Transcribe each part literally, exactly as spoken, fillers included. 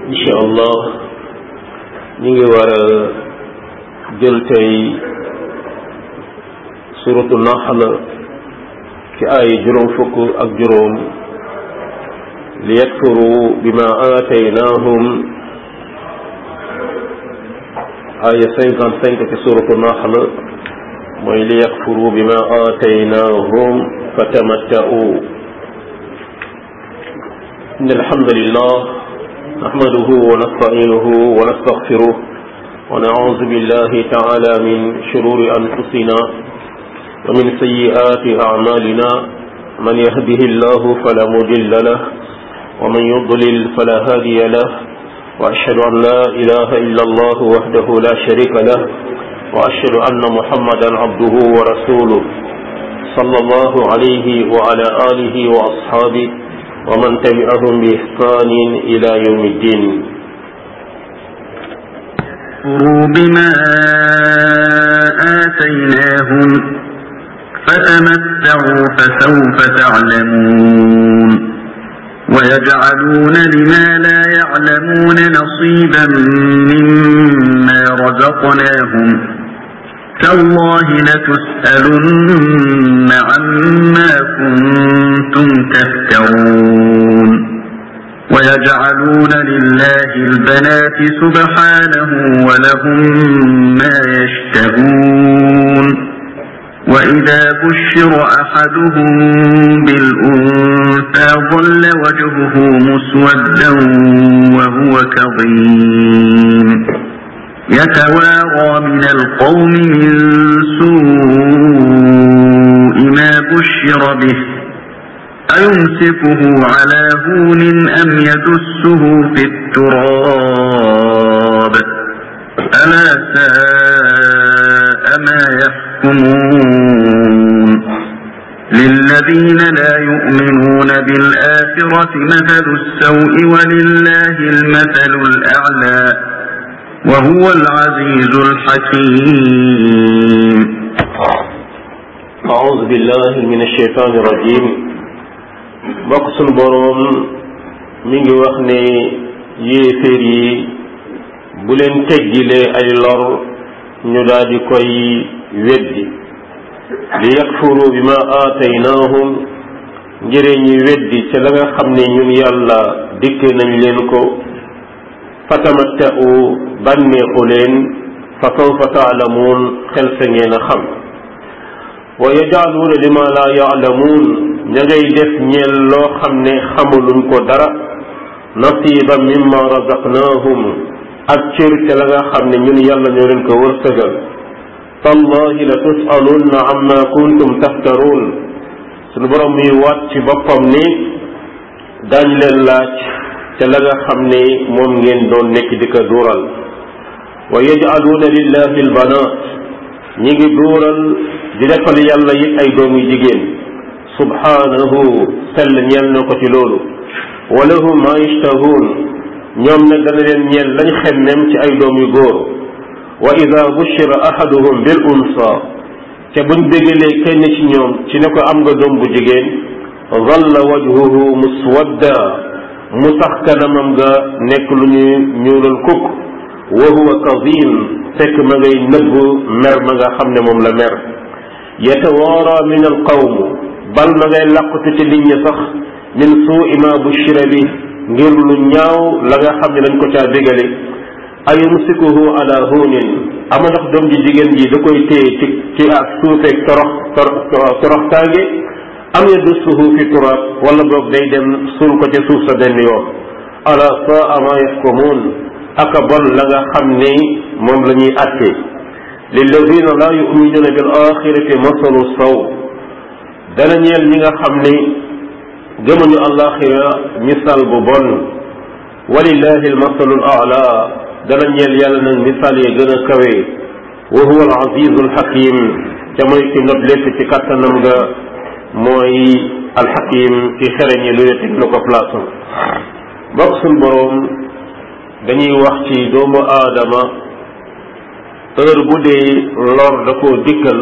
incha allah ñu ngi war a jël tey suratu naxl ci ay juróom fukk ak juróom li yakfuru bima aataynahum aya cinquante cinq ci suratu naxl mooy li yakfuru bima aataynahum fatamatta'u. inna alhamdulillah نحمده ونستعينه ونستغفره ونعوذ بالله تعالى من شرور أنفسنا ومن سيئات أعمالنا من يهده الله فلا مضل له ومن يضلل فلا هادي له وأشهد أن لا إله إلا الله وحده لا شريك له وأشهد أن محمدا عبده ورسوله صلى الله عليه وعلى آله وأصحابه ومن تبعهم بإحسان إلى يوم الدين. يكفروا بما آتيناهم فتمتعوا فسوف تعلمون ويجعلون لما لا يعلمون نصيبا مما رزقناهم تالله لتسألن عما كنتم تفترون ويجعلون لله البنات سبحانه ولهم ما يشتهون وإذا بشر أحدهم بالأنثى ظل وجهه مسودا وهو كظيم يتوارى من القوم من سوء ما بشر به أيمسكه على هون أم يدسه في التراب ألا ساء ما يحكمون للذين لا يؤمنون بالآخرة مثل السوء ولله المثل الأعلى وهو العزيز الحكيم. أعوذ بالله من الشيطان الرجيم. bokk sunu boroom mi ngi wax ne yéeféer yi bu leen teggilee ay lor ñu daal di koy weddi li yakfuru bima aataynaahum ngir ñi weddi ca la nga xam ne ñun yàlla dikke nañ leen ko fatamatta'u bànneexu leen fa sawfa ta'lamuun xel sa ngeen a xam wa yaj'aluuna lima laa ya'lamuun ña ngay def ñeel loo xam ne xamuluñ ko dara nasiiban mimma razaqnaahum ak cër ca la nga xam ne ñun yàlla ñoo leen ko wërsëgal tallahi la tus'alunna amma kuntum taftaruun suñu borom muy waat ci boppam ni daañ leen laaj ca la nga xam ne moom ngeen doon nekk di ko duural wa yaj'aluuna lillahi albanaat ñi ngi duural di defal yàlla it ay doomu jigéen subhanahu sell ñeel na ko ci loolu wa lahum ma yashtahuun ñoom nag dana leen ñeel lañ xemmem ci ay doom yu góor wa ida bushira ahaduhum bil unsa te buñ bégalee kenn ci ñoom ci ne ko am nga doom bu jigéen zalla wajhuhu muswadda mu sax kanamam nga nekk lu ñu ñuulal kukk wa huwa kazim fekk ma ngay nëbb mer ma nga xam ne moom la mer yatawaara min al qawm bal ma ngay làqutu ci nit ñi sax min suu'i ma bushira bi ngir lu ñaaw la nga xam ne dañ ko caa bégale ayumsikuhu ala hunin ama ndax doom ji jigéen ji da koy téye ci ci ak suufeeg torox torox tànge am yadussuhu fi turab wala boog day dem suul ko ca suuf sa benn yoon ala saa ma yaxkumuun aka bon la nga xam ne moom la ñuy àtte lilladina la yuminuuna bil axirati masalu saw dana ñeel ñi nga xam ne gëmuñu alaxira misaal bu bon walillahi almasalu al aala dana ñeel yàlla nag misaal yi gën a kawe wa huwa al azizu al hakim te mooy ki not lépp ci kattanam nga mooy al hakim ki xereñi lu yettig na ko place am bokk suñ boroom dañuy wax ci doomu aadama heure bu dee lor da koo dikkal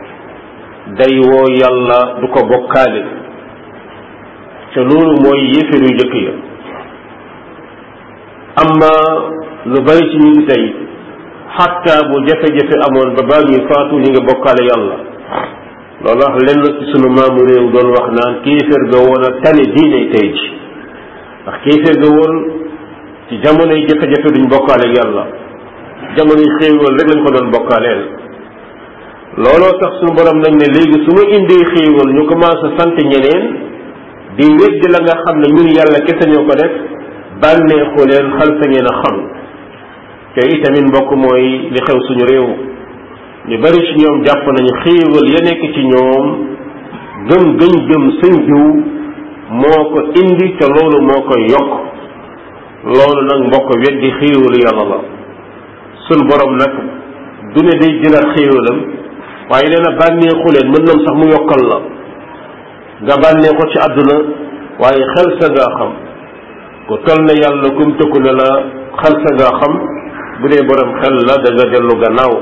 day woo yàlla du ko bokkaale te loolu mooy yéeféru njëkk ya amma lu bari ci ñu tey xatta bu jafe-jafe amoon ba baa ñuy faatu ñu ngi bokkaale yàlla loolu wax lenn ci sunu maamu réew doon wax naan kéeféer ga woon a tane diine tey ji ndax kéeféer ga woon ci jamonoy jafe-jafe duñ bokkaale yàlla jamonoy xéewal rek lañ ko doon bokkaaleel looloo tax sunu borom nag ne léegi su ma indee xéewal ñu commencé sant ñeneen di weddi la nga xam ne ñun yàlla kese ñoo ko def bànneexu leen xal sa ngeen a xam te itamit mbokk mooy li xew suñu réew ñu bari ci ñoom jàpp nañu xéewal ya nekk ci ñoom gëm gëñ gëm sëñ jiw moo ko indi te loolu moo koy yokk loolu nag mbokk weddi xéewalu yàlla la suñ borom nag du ne day jëlaat xéewalam waaye nee na bànneexu leen mën nam sax mu yokkal la nga bànneexu ci àdduna waaye xel sa ngaa xam ku toll na yàlla kum tëkku ne la xel sa ngaa xam bu dee borom xel la da nga dellu gannaaw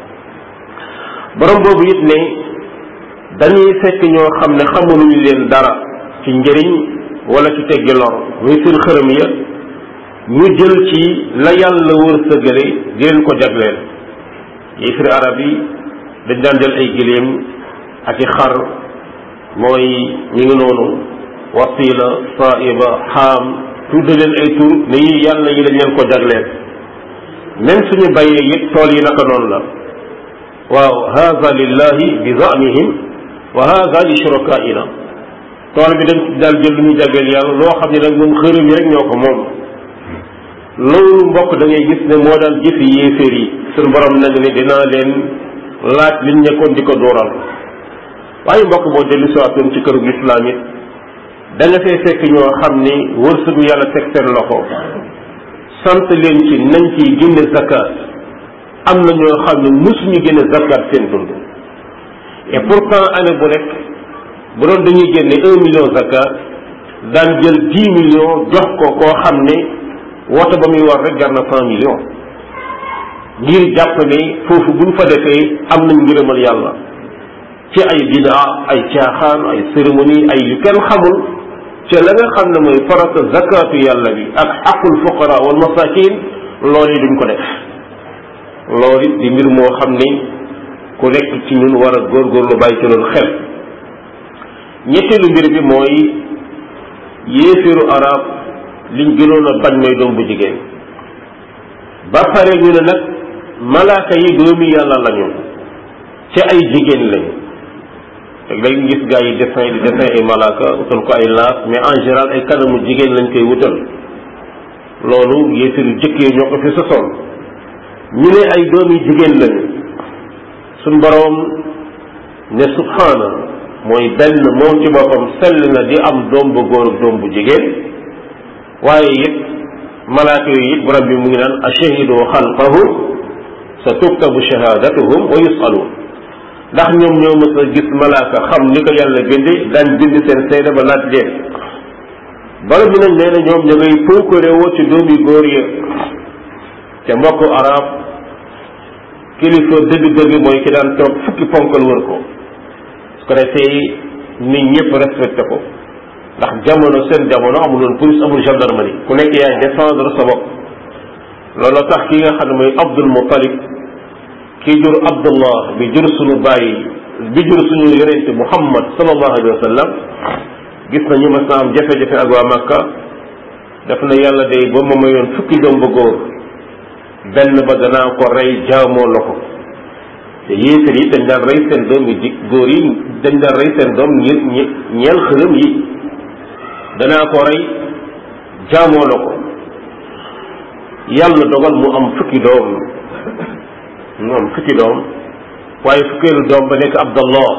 borom boobu it ne dañuy fekk ñoo xam ne xamuñu leen dara ci njëriñ wala ci teggi lor muy seen xërëm ya ñu jël ci la yàlla wërsëgale di leen ko jagleel yéefiri arab yi dañ daan jël ay giléem ak i xar mooy ñi ngi noonu wasila saiba xaam tudde leen ay tur ne yi yàlla yi dañ leen ko jagleel même suñu bayee it tool yi naka noonu la waaw hada lillahi bi zamihim wa hada li shurakaina tool bi dañ daal jël lu ñu jagleel yàlla loo xam ne nag moom xërëm yi rek ñoo ko moom loolu mbokk da ngay gis ne moo daan jëfi yéeféer yi suñu borom nag ne dinaa leen laaj liñ nekkoon di ko dooral waaye mbokk boo dellu siwaatoon ci këru lislaam it da nga fay fekk ñoo xam ni wërsëgu yàlla teg seen loxo sant leen ci nañ ciy génne zakat am na ñoo xam ne musuñu génne zakat seen dund et pourtant année bu nekk bu doon dañuy génne un million zakat daan jël dix millions jox ko koo xam ne woto ba muy war rek jar na cent millions ngir jàpp ne foofu buñ fa defee am nañ ngërëmal yàlla ci ay bidaa ay caaxaan ay cérémonie ay yu kenn xamul ci la nga xam ne mooy farata zakatu yàlla bi ak xaqul fuqara wal masakin loolu yi duñ ko def loolu it di mbir moo xam ni ku nekk ci ñun war a góorgóorlu bàyyi ci loolu xel ñetteelu mbir bi mooy yéefiru arab liñ gënoon a bañ mooy doom bu jigéen ba pare ñu ne nag malaaka yi doomi yàlla lañu ci ay jigéen lañu léegi day gis gaa yi dessin di dessin ay malaaka utal ko ay laaf mais en général ay kanamu jigéen lañ koy wutal loolu yéefiru jëkkee ñoo ko fi sosoon ñu ne ay doomi jigéen lañu suñ boroom ne subhaana mooy benn moom ci boppam sell na di am doom bu góor ak doom bu jigéen waaye it malaaka yooyu it borom bi mu ngi naan ashahidu xalqahu sa tuktabu shahadatuhum wa yusaluun ndax ñoom ñoo mës a gis malaaka xam ni ko yàlla binde daañ bind seen seede ba laaj leen borom bi nag nee na ñoom ña ngay puukarewoo ci doomi góor ya te mbokku arab kilifa dëgg-dëgg mooy ki daan toog fukki ponkal wër ko su ko defee nit ñëpp respecté ko ndax jamono seen jamono amul woon police amul gendarmerie ku nekk yaay défendre sa bopp loolu tax ki nga xam ne mooy Abdul Muttalib ki jur Abdullah bi jur suñu bàyyi bi jur suñu yonente Muhammad sallallahu alayhi wa sallam gis na ñu mas na am jafe-jafe ak waa Makka def na yàlla day ba ma mayoon fukki doom ba góor benn ba danaa ko rey jaamoo la ko te yéefar yi dañ daan rey seen doom yi ji góor yi dañ daan rey seen doom ñi ñeel xërëm yi danaa ko rey jaamoo la ko yàlla dogal mu am fukki doom mu am fukki doom waaye fukkeelu doom ba nekk Abdallah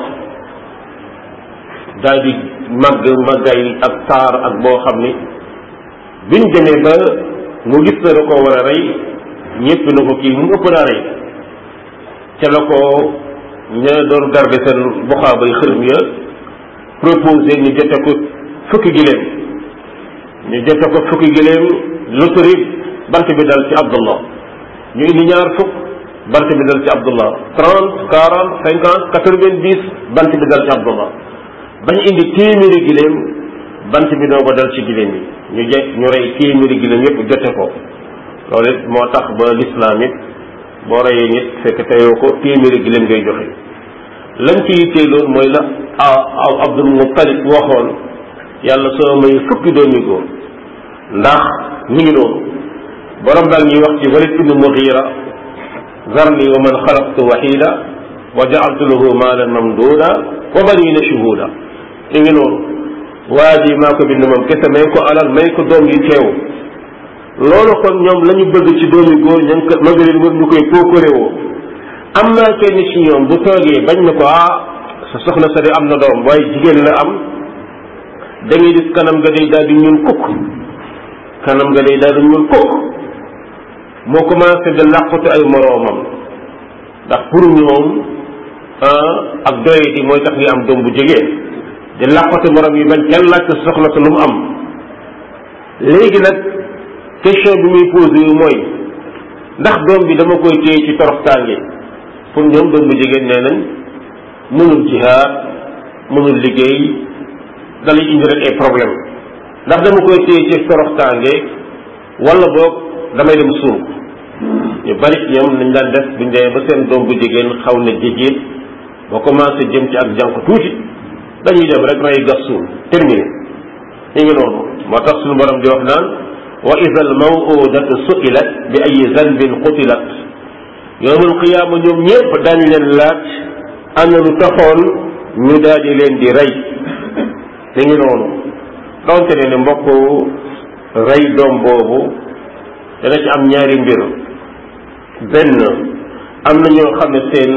daal di màgg màggay ak taar ak boo xam ni biñ demee ba mu gis na da ko war a rey ñëpp na ko kii mu ëpp naa rey ca la ko ña doon garde seen buxaabay xërëm ya proposé ñu jote ko fukki giléem ñu jote ko fukki giléem loterie bant bi dal ci Abdullah ñu indi ñaar fukk bant bi dal ci Abdullah trente quarante cinquante quatre-vingt-dix bant bi dal ci Abdullah bañ indi téeméeri giléem bant bi doo ko dal ci giléem yi ñu je ñu rey téeméeri giléem yëpp jote ko loolu it moo tax ba lislaam it boo reyee nit fekk teyoo ko téeméeri gi leen ngay joxe lañ ci yittee loolu mooy la aw Abdul Muttalib waxoon yàlla soo may fukki doomi góor ndax mi ngi noonu borom daal ñuy wax ci Walid ibn Mughira zarni wa man xalaqtu wahida wa ja'altu lahu maalan mamduda wa banina shuhuda mi ngi noonu waa ji maa ko bind moom kese may ko alal may ko doom yu teew loolu kon ñoom la ñu bëgg ci doomi góor ña nga ma nga leen wër ñu koy pookarewoo am naa kenn ci ñoom bu toogee bañ na ko ah sa soxna sa di am na doom waaye jigéen la am da ngay gis kanam nga day daal di ñuul kukk kanam nga day daal di ñuul kukk moo commencé de làqatu ay moroomam ndax pour ñoom ak doye di mooy tax nga am doom bu jigéen di làqatu moroom yi bañ kenn laaj sa soxna sa lu mu am léegi nag question bi muy posé yu mooy ndax doom bi dama koy téye ci toroxtaange pour ñoom doom bu jigéen nee nañ mënul jihaad mënul liggéey dalay indi rek ay problème ndax dama koy téye ci toroxtaange wala boog damay dem suul ñu bari ci ñoom nañ daan def buñ demee ba seen doom bu jigéen xaw na jigéen ba commencé jëm ci ak jànq tuuti dañuy dem rek ray gas suul terminé ñu ngi noonu moo tax suñu borom di wax naan wa ida al mawudatu suilat bi ay zanbin qutilat yowmal qiyaama ñoom ñëpp daañu leen laaj ana lu taxoon ñu daal di leen di rey te ngi noonu donte ne ne mbokk rey doom boobu dana ci am ñaari mbir benn am na ñoo xam ne seen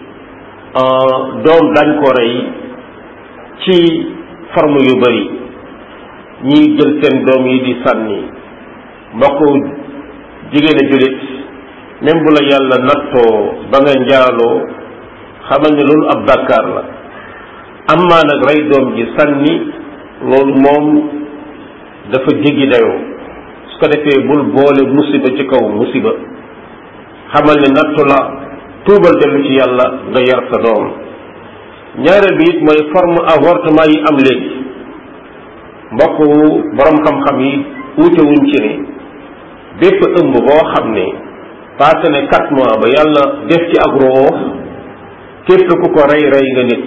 doom dañ ko rey ci forme yu bari ñiy jël seen doom yi di sànni mbokk jigéen a jullit même bu la yàlla nattoo ba nga njaaloo xamal ne loolu ab bàkkaar la amaa nag rey doom ji sànni loolu moom dafa jéggi dayoo su ko defee bul boole musiba ci kaw musiba xamal ne nattu la tuubal dellu ci yàlla nga yar sa doom ñaareel bi it mooy forme avortement yi am léegi mbokk borom xam-xam yi wuute wuñ ci ne bépp ëmb boo xam ne passé ne quatre mois ba yàlla def ci ak roof képp ku ko rey rey nga nit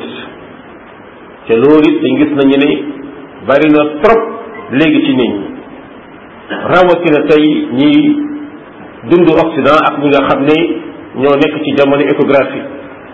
te loolu it dañ gis nañu ne bari na trop léegi ci nit ñi rawatina tey ñi dund Occident ak ñi nga xam ne ñoo nekk ci jamono échographie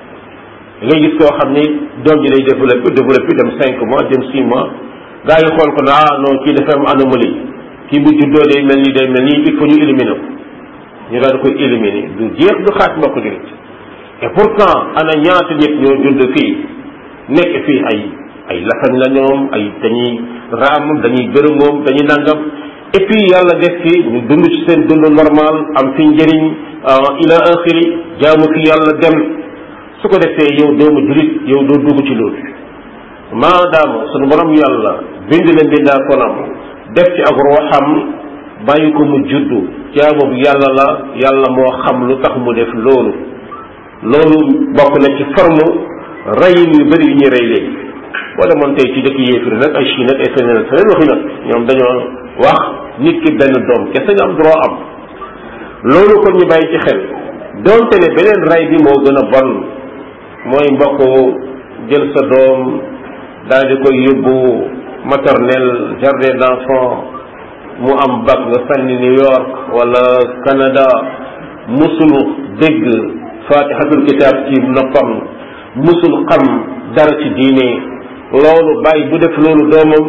da ngay gis koo xam ne doom ji lay développé développé dem cinq mois dem six mois gaa yi xool ko ne ah non kii dafa am anomalie kii bu juddoo day mel ni day mel ni il faut ñu éliminer ko ñu daal di koy éliminer du jeex du xaaj mbokk jurit et pourtant ana ñaata nit ñoo judd fii nekk fii ay ay lafañ la ñoom ay dañuy raam dañuy gërëmoom dañuy nangam et puis yàlla def fi ñu dund ci seen dund normal am fi njëriñ ila axiri jaamu fi yàlla dem su ko defee yow doomu jurit yow doo dugg ci loolu maadaama sunu borom yàlla bind na mbindaa konam def ci ak ruuxam bàyyi ko mu juddu jaamu bi yàlla la yàlla moo xam lu tax mu def loolu loolu bokk na ci forme reyin yu bëri yu ñuy rey léegi wala moom tey ci dëkk yéefiri nag ay Chine ak ay feneen feneen waxi nag ñoom dañoo wax nit ki benn doom kese nga am droit am loolu kon ñu bàyyi ci xel donte ne beneen rey bi moo gën a bon mooy mbokk jël sa doom daal di koy yóbbu maternelle jardin d'enfants mu am bac nga sànni New York wala Canada musul dégg fatihatul kitab ci noppam musul xam dara ci diine loolu bàyyi bu def loolu doomam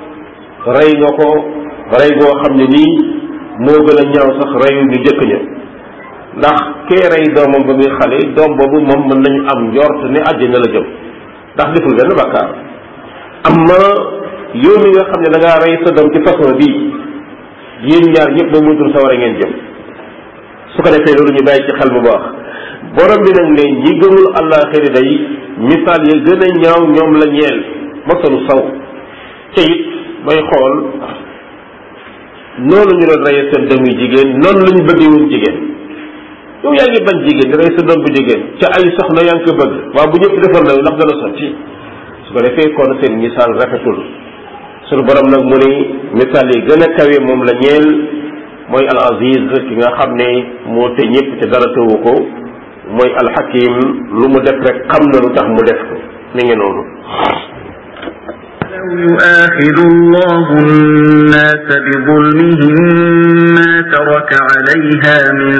rey nga ko rey goo xam ne nii moo gën a ñaaw sax reyu ñu jëkk ña ndax kee rey doomam ba muy xale doom boobu moom mën nañu am njort ne àjjana la jëm ndax deful benn bàkkaar amma yow mi nga xam ne da ngaa rey sa doom ci façon bii yéen ñaar ñëpp ba mutul sa war a ngeen jëm su ko defee loolu ñu bàyyi ci xel bu baax borom bi nag ne ñi gëmul àllaaxira day misaal ya gën a ñaaw ñoom la ñeel masalu saw te it bay xool noonu ñu doon reyee seen doom yu jigéen noonu la ñu bëggee woon jigéen yow yaa ngi bañ jigéen di rey sa doom bu jigéen ca ay soxna yaa ngi ko bëgg waaw bu ñëpp defoon la ndax dana sotti su ko defee kon seen misaal rafetul suñu borom nag mu ne misaal yi gën a kawe moom la ñeel mooy al aziz ki nga xam ne moo te ñëpp te dara tëwu ko mooy al hakim lu mu def rek xam na lu tax mu def ko mi ngi noonu لو يؤاخذ الله الناس بظلمهم ما ترك عليها من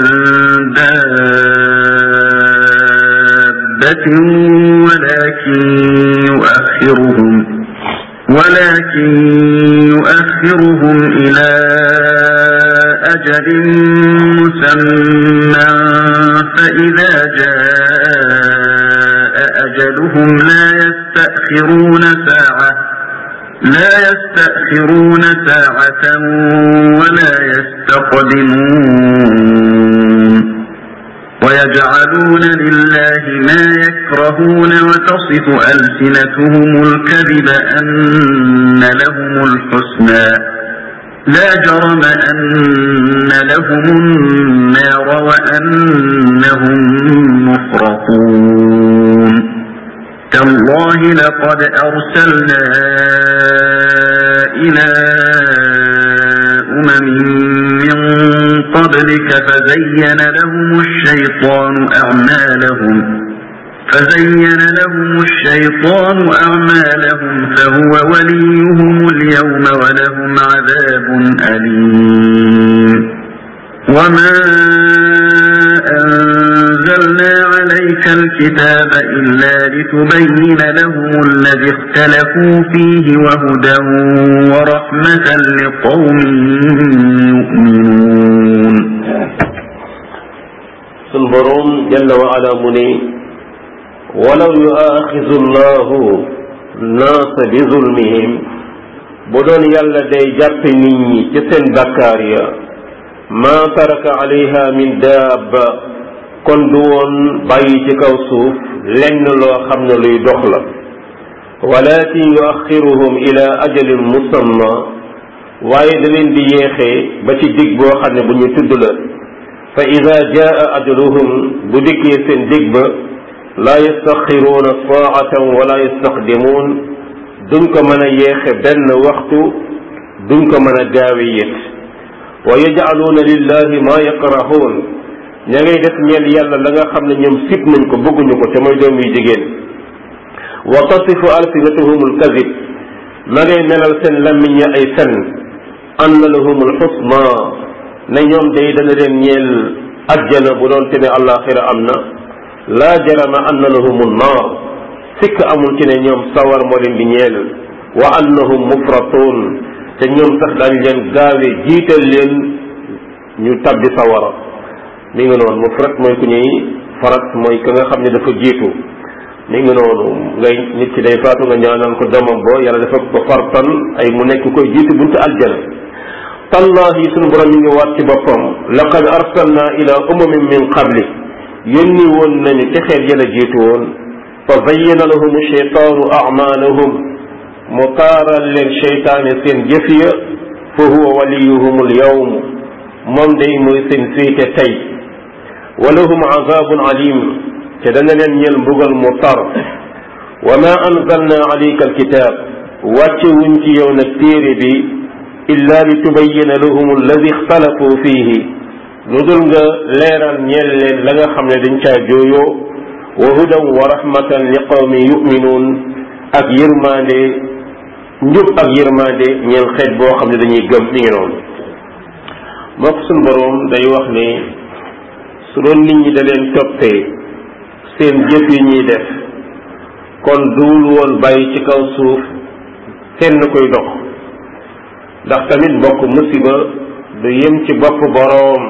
دابة ولكن يؤخرهم ولكن يؤخرهم إلى أجل مسمى فإذا جاء أجلهم لا يستأخرون ساعة لا يستأخرون ساعة ولا يستقدمون ويجعلون لله ما يكرهون وتصف ألسنتهم الكذب أن لهم الحسنى لا جرم أن لهم النار وأنهم مفرطون تالله لقد أرسلنا إلى أمم من قبلك فزين لهم الشيطان أعمالهم فزين لهم الشيطان أعمالهم فهو وليهم اليوم ولهم عذاب أليم وما أنزلنا عليك الكتاب إلا لتبين لهم الذي اختلفوا فيه وهدى ورحمة لقوم يؤمنون سنبرون جل وعلا مني ولو يؤاخذ الله الناس بظلمهم بدون يلا دي جاب نيني جسن بكاريا ما ترك عليها من دابة kon du woon bàyyi ci kaw suuf lenn loo xam ne luy dox la walakin yuaxiruhum ila ajalin musamma waaye da leen di yéexee ba ci dig boo xam ne bu ñu tudd la fa ida jaa ajaluhum bu dikkee seen dig ba laa yastaxiruuna saatan wala yastaqdimuun duñ ko mën a yéexe benn waxtu duñ ko mën a gaawe yét wa yajcaluuna lillahi ma yakrahuun ña ngay def ñeel yàlla la nga xam ne ñoom sib nañ ko bëgguñu ko te mooy doom yu jigéen wa tasifu alsinatuhum alkazib ma ngay melal seen lammiñ ya ay fen anna lahum alxusna ne ñoom day dana leen ñeel ajjana bu doon te ne àllaaxira am na laa jarama anna lahum annaar sikk amul ci ne ñoom sawar moo leen di ñeel wa annahum mufratuun te ñoom sax daañ leen gaawe jiital leen ñu tabbi sawara mi ngi noonu mufrat mooy ku ñuy farat mooy ka nga xam ne dafa jiitu mi ngi noonu ngay nit ci day faatu nga ñaanal ko doomam bo yàlla dafa ko fartan ay mu nekk koy jiitu buntu aljana tallahi sunu borom mi ngi waat ci boppam laqad arsalna ila umamin min qabli yónni woon nañu ci xeet yàlla jiitu woon fa zayyana lahum sheytaanu amalahum mu taaral leen cheytaane seen jëf ya fa huwa waliyuhum al yawm moom day mooy seen féete tey walahum azabun alim te dana leen ñeel mbugal mu tar wa ma anzalna alayka alkitab wàcce wuñ ci yow nag téere bi illa li tubayyina lahum alladi ixtalafu fihi lu dul nga leeral ñeel leen la nga xam ne dañ caa jooyoo wa hudan wa rahmatan li qawmin yuminuun ak yërmande njub ak yërmande ñeel xeet boo xam ne dañuy gëm mi ngi noonu moo ko suñu boroom day wax ne su doon nit ñi da leen toppee seen jëf yi ñuy def kon duul woon bàyyi ci kaw suuf kenn koy dox ndax tamit mbokk musiba du yem ci bopp boroom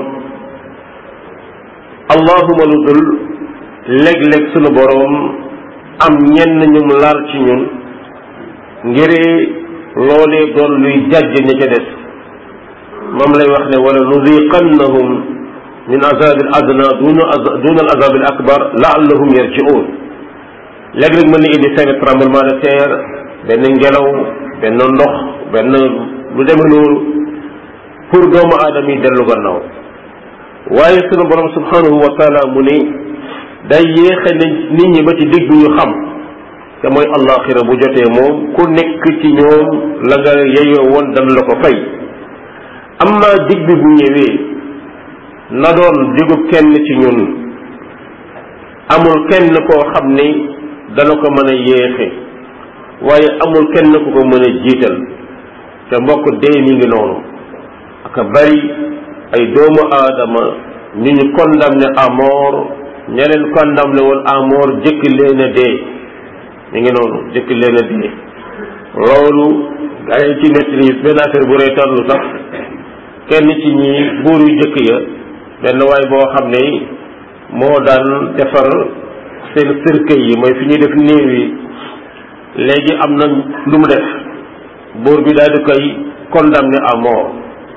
allahuma lu dul léeg-léeg sunu boroom am ñenn ñu mu laal ci ñun ngir loolee doon luy jàjj ña ca des moom lay wax ne wala nuziqannahum min azabil adna duna duna al azab al akbar laallahum yarji'un léeg-léeg mën na indi seen tremblement de terre benn ngelaw benn ndox benn lu demee noonu pour doomu aadama yi dellu gannaaw waaye sunu borom subhanahu wa taala mu ne day yéexe nit ñi ba ci digg ñu xam te mooy allaxira bu jotee moom ku nekk ci ñoom la nga yeyoo woon dan la ko fay amma dig bi bu ñëwee na doon digu kenn ci ñun amul kenn koo xam ni dana ko mën a yéexe waaye amul kenn ku ko mën a jiital te mbokk dee mi ngi noonu aka bari ay doomu aadama ñu ñu condamné à mort ña leen condamné woon à mort jëkk leen a dee mi ngi noonu jëkk leen a dee loolu gaa yi ci nettali benn affaire bu reetaan lu sax kenn ci ñi buur yu jëkk ya benn waay boo xam ne moo daan defar seen cercueil yi mooy fi ñuy def néew yi léegi am na lu mu def buur bi daal di koy condamné à mort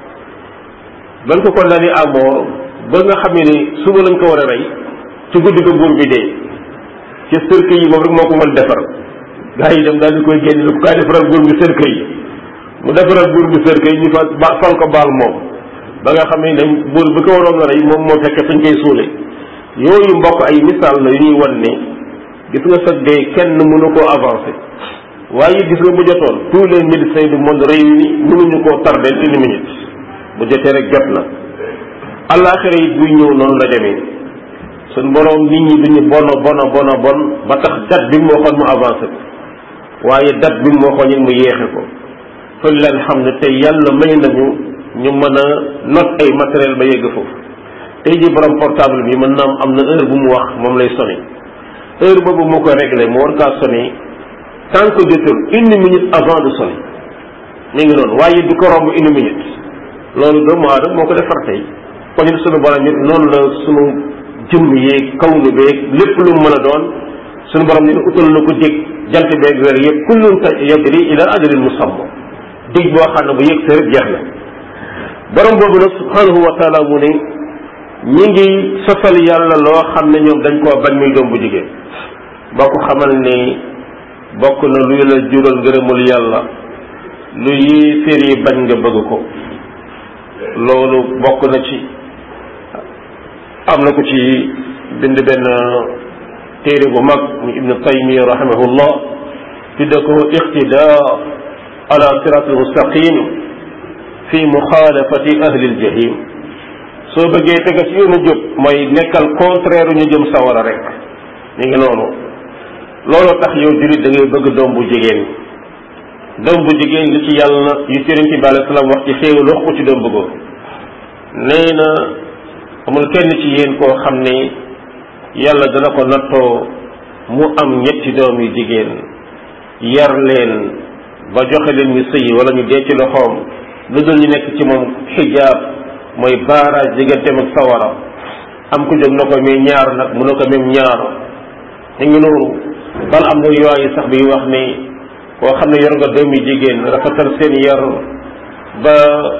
bañ ko condamné à mort ba nga xam ne ni suba lañ ko war a rey ci guddi ga buur bi dee ci cercueil yi moom rek moo ko mën defar gaa yi dem daal di koy génn lu ko kaa defaral buur bi cercueil yi mu defaral buur bi cercueil ñu fa ba fal ko baal moom ba nga xam ne buur bi ko waroon a rey moom moo fekkee fañ koy suule yooyu mbokk ay misaal la yu ñuy wan ne gis nga sag dee kenn mënu koo avancer waaye gis nga bu jotoon tous les médecins du monde réunis mënuñu koo tardel une minute bu jotee rek jot na àllaaxira it buy ñëw noonu la demee suñ boroom nit ñi duñu bono bono bono bon ba tax date bi mu waxoon mu avancé ko waaye date bi mu waxoon it mu yéexe ko fël leen xam ne tey yàlla may nañu ñu mën a not ay matériel ba yegg foofu tey ji borom portable bi mën na am na heure bu mu wax moom lay sonné heure boobu moo koy réglé mu war kaa sonné tant que jotul une minute avant de sonné mi ngi noonu waaye du ko romb une minute loolu doomu aadama moo ko defar tey kon it sunu borom it noonu la sunu jëmm yeeg kawnu beeg lépp lu mu mën a doon sunu borom ni utal na ko dig jant beeg weer yëpp kullun yajri ila ajalin musamma dig boo xam ne bu yëg sa rek jeex na borom boobu nag subhanahu wa taala mu ne ñi ngi sosal yàlla loo xam ne ñoom dañ koo bañ muy doom bu jigéen boo ko xamal ne bokk na luy la jural ngërëmul yàlla lu yéeféer yi bañ nga bëgg ko loolu bokk na ci am na ko ci bind benn téere bu mag mu ibnu taymiya rahimahullah tudde ko iqtidaa ala sirat almustaqim fi muxaalafati ahli aljahim soo bëggee tega ci yoonu jub mooy nekkal contraire ñu jëm sawara rek mi ngi noonu loolu tax yow jurit da ngay bëgg doom bu jigéen doom bu jigéen li ci yàlla yu Yonent bi alayhi salaam wax ci xéewal wax ko ci doom bu góor nee na amul kenn ci yéen koo xam ne yàlla dana ko nattoo mu am ñetti doom yu jigéen yar leen ba joxe leen ñu sëyi wala ñu dee ci loxoom lu dul ñu nekk ci moom xijaab mooy baaraaj digganteem ak sawara am ku jóg na ko mais ñaar nag mu ne ko même ñaar ñu ngi noonu bal am na yooyu sax bi wax ne koo xam ne yor nga doom yu jigéen rafetal seen yar ba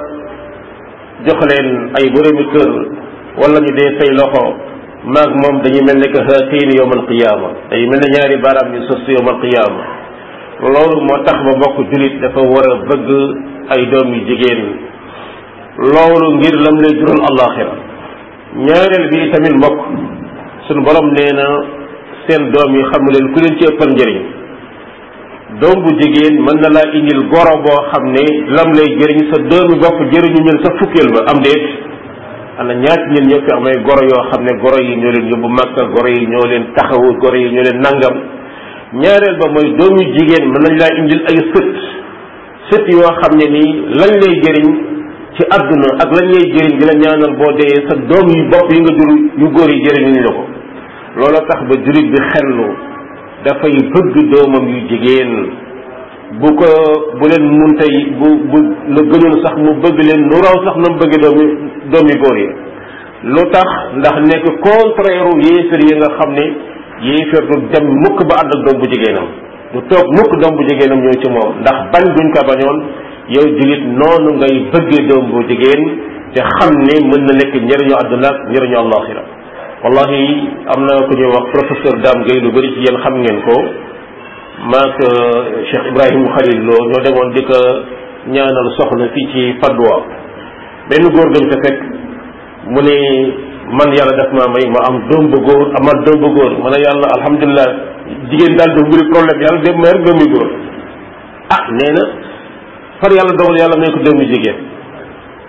jox leen ay boroomi kër wala ñu dee say loxo maag moom dañuy mel ne que haatayni yawmal qiyaama dañuy mel ne ñaari baaraam ñu sos yawmal qiyaama loolu moo tax ba mbokk jullit dafa war a bëgg ay doom yu jigéen loolu ngir lam lay jural àllaaxira ñaareel bi tamit mbokk suñu borom nee na seen doom yi xamu leen ku leen ci ëppal njëriñ doom bu jigéen mën na laa indil goro boo xam ne lam lay jëriñ sa doomi bopp jëriñu ñël sa fukkeel ba am déet ana ñaati ñun ñoo fi amay goro yoo xam ne goro yi ñoo leen yóbbu Makka goro yi ñoo leen taxawu goro yi ñoo leen nangam ñaareel ba mooy doom yu jigéen mën nañ laa indil ay sët sët yoo xam ne nii lañ lay jëriñ ci àdduna ak lañ lay jëriñ di la ñaanal boo dee sa doom yu bopp yi nga jur yu góor yi jëriñuñ la ko loolu tax ba jurit bi xellu dafay bëgg doomam yu jigéen bu ko bu leen mun tey bu bu la gënoon sax mu bëgg leen nu raw sax na mu bëgg doomi doomi góor yi lu tax ndax nekk contraire yéefér yi nga xam ne yéefér du dem mukk ba ànd ak doom bu jigéenam du toog mukk doom bu jigéenam ñëw ci moom ndax bañ duñ ko bañoon yow julit noonu ngay bëggee doom bu jigéen te xam ne mën na nekk njëriñu àdduna ak njëriñu àllaaxira wallahi am na ku ñuy wax professeur Dame Gueye lu bëri ci yéen xam ngeen ko maak Cheikh Ibrahim Khalil Lo ñoo demoon di ko ñaanal soxna fii ci Padoa benn góor dañ ko fekk mu ne man yàlla def maa may ma am doom bu góor amaat doom bu góor ma ne yàlla alhamdulilah jigéen daal dafa bëri problème yàlla dem ma rek doom yu góor ah nee na far yàlla dogal yàlla may ko doom yu jigéen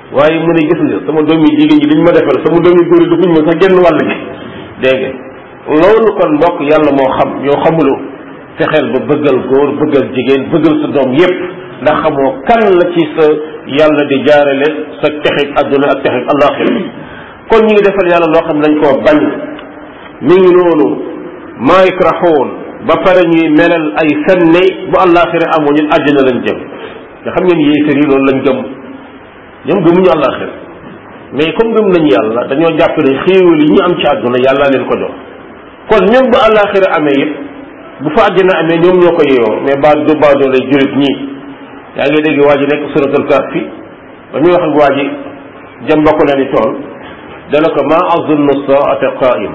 waaye mu ne gis nga sama doom yi jigéen ñi liñ ma defal sama doom yi góor yi dufuñ ma sax genn wàll gi dégg nga loolu kon mbokk yàlla moo xam yoo xamuloo fexeel ba bëggal góor bëggal jigéen bëggal sa doom yépp ndax xamoo kan la ci sa yàlla di jaarale sa texeg adduna ak texeg àllaaxira kon ñi ngi defal yàlla loo xam ne dañ koo bañ mi ngi noonu maa yakrahuun ba pare ñuy melal ay fenne bu àllaaxira amoo ñun àddina lañ jëm nga xam ngeen yéefar yi loolu lañ gëm ñoom gëmuñu àllaaxira mais comme gëm nañu yàlla dañoo jàpp ne xéewal yi ñu am ci àdduna yàlla leen ko jox kon ñoom bu àllaaxira amee yëpp bu fa àddina amee ñoom ñoo ko yeyoo mais ba du baadoo lay jurit ñii yaa ngi dégg waa ji nekk suratul kahf fi ba muy wax ak waa ji jëm bokk na ni tool dana ko ma azunnu saata qaim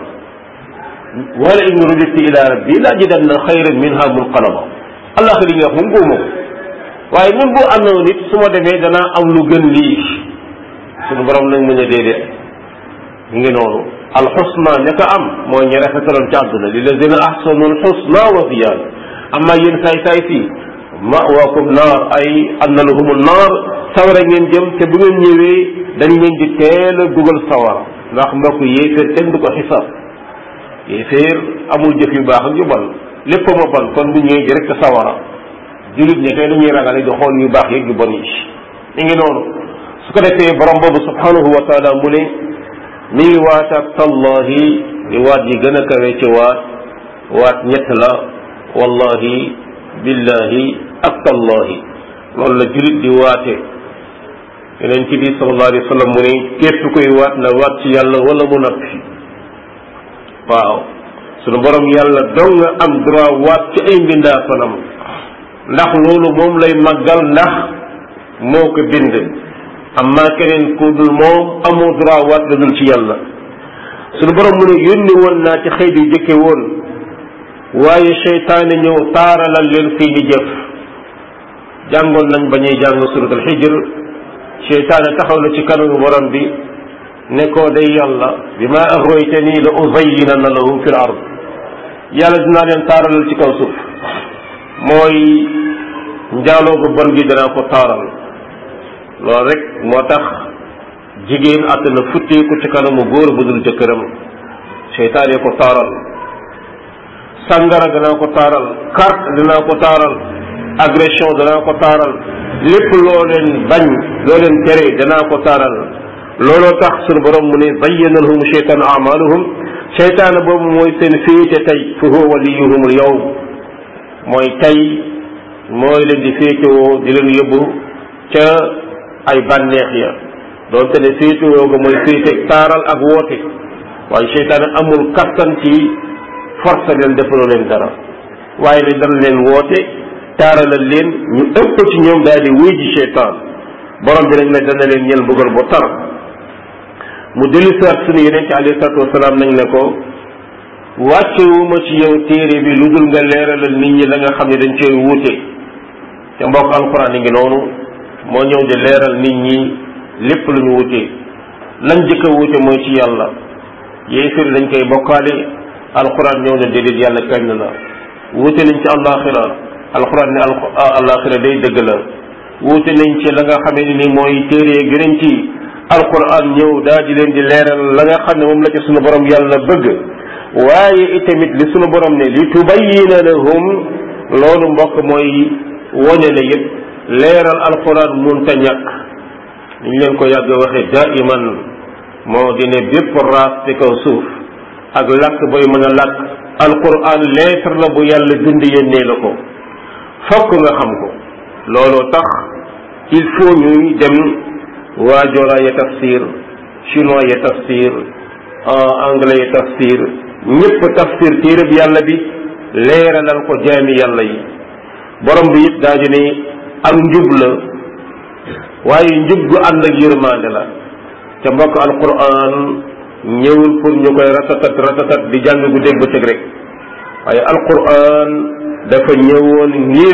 wala in rujiti ila rabbi la ajidanna xayran minha munqalaba àllaaxira yi nga wax moom góoma ko waaye même bu amoon nit su ma demee danaa am lu gën lii suñu borom nag mën a déedéet ñu ngi noonu alxusna ña ko am mooy ñi rafetaloon ci àdduna lillazina ahsanu alxusna wa ziyaada amma yéen saay saay fii mawaakum naar ay anna lahumu naar sawara ngeen jëm te bu ngeen ñëwee dañ leen di teel a dugal sawara ndax mbokk yéeféer kenn du ko xisaab yéeféer amul jëf yu baax ak yu bon lépp ma bon kon bu ñëwee direct sawara julit ñi kay dañuy ragale di xool yu baax yeeg yu bon yi mi ngi noonu su ko defee borom boobu subhanahu wa taala mu ne mi ngi waat ak tallahi di waat yi gën a kawe ci waat waat ñett la wallahi billahi ak tallahi loolu la julit di waate yeneen ci bi sallallahu alayhi wa sallam mu ne képp koy waat na waat ci yàlla wala mu noppi waaw sunu borom yàlla dong nga am droit waat ci ay mbindaa fanam ndax loolu moom lay màggal ndax moo ko bind amma keneen ku dul moom amoo droit waat la dul ci yàlla sunu borom mu ne yónni woon naa ci xëy yu jëkke woon waaye seytaane ñëw taaralal leen fii di jëf jàngoon nañ ba ñuy jàng suratul xijr seytaane taxaw na ci kanamu borom bi ne ko day yàlla bi ma aghwaytani la uzayyinanna lahum fil ard yàlla dinaa leen taaralal ci kaw suuf mooy njaaloo bu bon gi danaa ko taaral loolu rek moo tax jigéen àttana futteeku ci kanamu góor bu dul jëkkëram seytaane ko taaral sangara danaa ko taaral carte danaa ko taaral agression danaa ko taaral lépp loo leen bañ loo leen tere danaa ko taaral looloo tax sunu borom mu ne zayyana lahum sheytaanu amaluhum seytaane boobu mooy seen féete tey fa huwa waliyuhum al yawm mooy tey mooy leen di féetewoo di leen yóbbu ca ay bànneex ya doonte ne féetewoo nga mooy féete taaral ak woote waaye seytaane amul kattan ci force leen defaloo leen dara waaye ne dana leen woote taaralal leen ñu ëpp ci ñoom daal di wuy ji seytaan borom bi nag ne dana leen ñel mbugal bu tar mu dellu siwaat sunu yeneen ci alayhi salaatu wasalaam nañ ne ko wàccewuma ci yow téere bi lu dul nga leeralal nit ñi la nga xam ne dañ cee wuute te mbokk alxuraan yi ngi noonu moo ñëw di leeral nit ñi lépp lu ñu wuute lañ jëkk a wuute mooy ci yàlla yéefir dañ koy bokkaale alxuraan ñëw na déedéet yàlla kenn la wuute nañ ci àllaaxira alxuraan ne àllaaxira day dëgg la wuute nañ ci la nga xamee ni mooy téere gënañ ci alxuraan ñëw daal di leen di leeral la nga xam ne moom la ci sunu borom yàlla bëgg waaye itamit li sunu borom ne li tubayyina lahum loolu mbokk mooy wone ne yëpp leeral alxuraan munta ñàkk ñu leen ko yàgg waxe daiman moo di ne bépp raas ci kaw suuf ak làkk booy mën a làkk alquran lettre la bu yàlla bind yónnee la ko fokk nga xam ko looloo tax il faut ñuy dem waa joolaa ya tafsir chinois ya tafsir anglais ya tafsir ñëpp tafsir téereb yàlla bi leeralal ko jaami yàlla yi borom bi it daa di ne ak njub la waaye njub gu ànd ak yërmande la ca mbokk alquran ñëwul pour ñu koy ratatat ratatat di jàng gu dégg bëccëg rek waaye alquran dafa ñëwoon ngir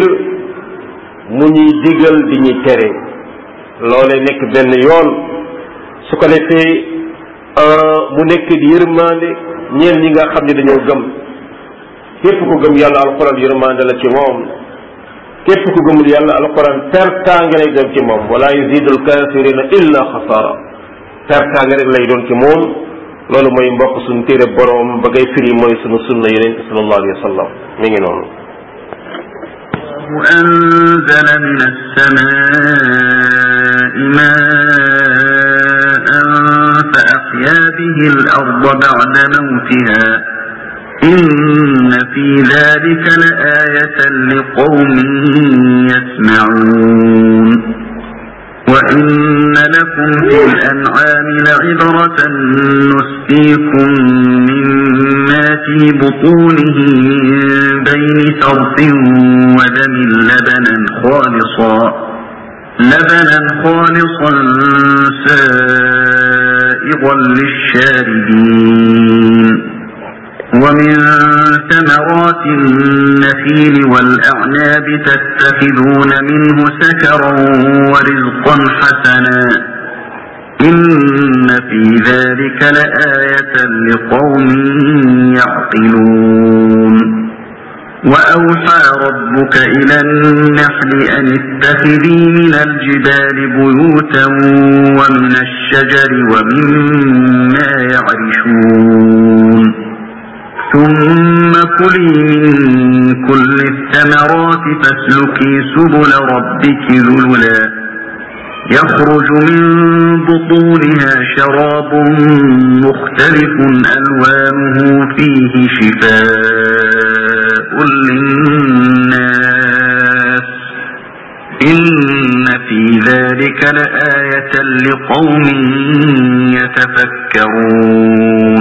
mu ñuy digal di ñuy tere loolee nekk benn yoon su ko defee mu nekk di yërmande ñeen ñi nga xam ne dañoo gëm képp ko gëm yàlla alquran yërmande la ci moom képp ku gëmul yàlla alquran pertaange lay doon ci moom wala yazidul kafirina illa xasaara pertaange rek lay doon ci moom loolu mooy mbokk suñu téere boroom ba ngay firi mooy suñu sunna yonent sallallahu alayhi wa sallam mi ngi noonu أنزل من السماء ماء فأحيا به الأرض بعد موتها إن في ذلك لآية لقوم يسمعون وإن لكم في الأنعام لعبرة نسقيكم مما في بطونه من بين فرث ودم لبنا خالصا لبنا خالصا سائغا للشاربين ومن ثمرات النخيل والأعناب تتخذون منه سكرا ورزقا حسنا إن في ذلك لآية لقوم يعقلون وأوحى ربك إلى النحل أن اتخذي من الجبال بيوتا ومن الشجر ومما يعرشون ثم كلي من كل الثمرات فاسلكي سبل ربك ذللا يخرج من بطونها شراب مختلف ألوانه فيه شفاء للناس إن في ذلك لآية لقوم يتفكرون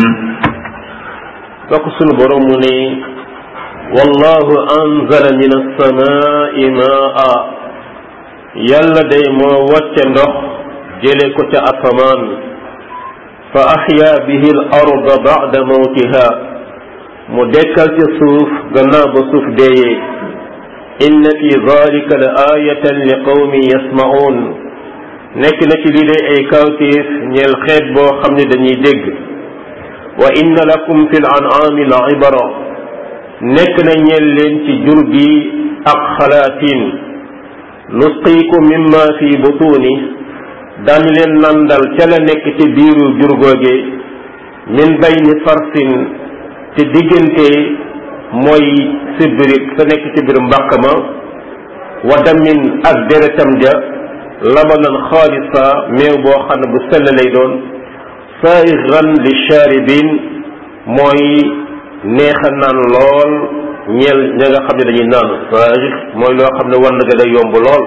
bokk sunu borom mu ne wallahu anzala min as-samaa'i maa'a yàlla day moo wàcce ndox jële ko ca asamaan fa ahya bihi al-arda ba'da mawtiha mu dekkal ca suuf gannaaw ba suuf deeyee inna fi dhalika la aayatan li qawmin yasma'un nekk na ci lii day ay kawtéef ñeel xeet boo xam ne dañuy dégg wa inna lakum fi l-an'aami la ibra nekk na ñeel leen ci jur gi ak xalaatin nusqiikum mimma fi butuuni daañu leen nandal ca la nekk ci biiru jur googe min bayni farsin ci diggante mooy sibiri sa nekk ci biir mbàq ma wa damin ak deretam ja labanan xaalisa meew boo xam ne bu sell lay doon saayixan li shaaribin mooy neexa naan lool ñeel ña nga xam ne dañuy naan saayix mooy loo xam ne war na ga day yomb lool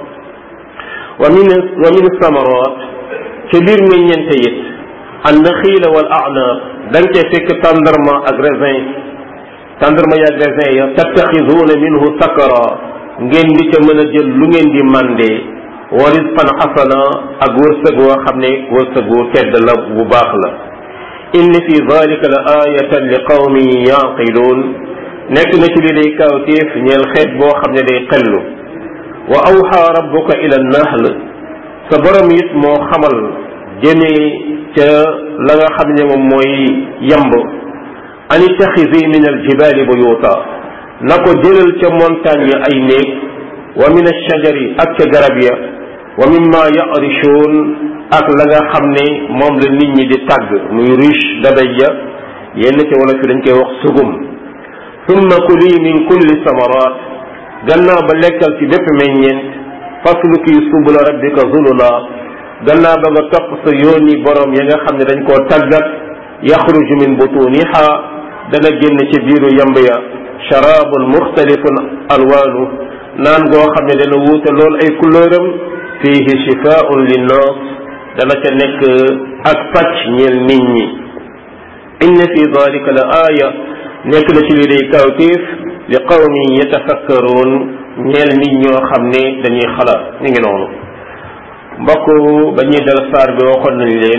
wa min wa min samarat ca biir meññeente it an naxiila wal a'naab da nga cee fekk tàndarma ak raisin tàndarma yaag raisin ya tattaxiduuna minhu sakara ngeen di ca mën a jël lu ngeen di mandee wa rizqan xasana ak wërsëg woo xam ne wërsëg wu tedd la bu baax la inna fi dalika la ayatan li qawmin yaqiluun nekk na ci li day kawtéef ñeel xeet boo xam ne day xellu wa awxa rabbuka ila nahl sa borom it moo xamal jëmee ca la nga xam ne moom mooy yamb an ittaxisi min aljibaali buyuta na ko jëlal ca montagne yi ay néeg wa min alshajari ak ca garab ya wa mimma yarishuun ak la nga xam ne moom la nit ñi di tàgg muy riche dabay ya yenn ca wala fi dañ koy wax sugum summa kuli min kulli samarat gannaaw ba lekkal ci bépp meññeent fasluki subula rabbika zulula gannaaw ba nga topp sa yooni borom ya nga xam ne dañ koo tàggat yaxruju min butuniha dana génn ci biiru yamb ya sharabun muxtalifun alwaanu naan goo xam ne dana wuute lool ay couleuram fihi shifaa'un linnaas dana ca nekk ak pàcc ñeel nit ñi inna fi dalika la aaya nekk na ci li day kawtéef li qawmin yatafakkaruun ñeel nit ñoo xam ne dañuy xalaat ñu ngi noonu mbokk ba ñuy dal saar bi waxoon nañ leen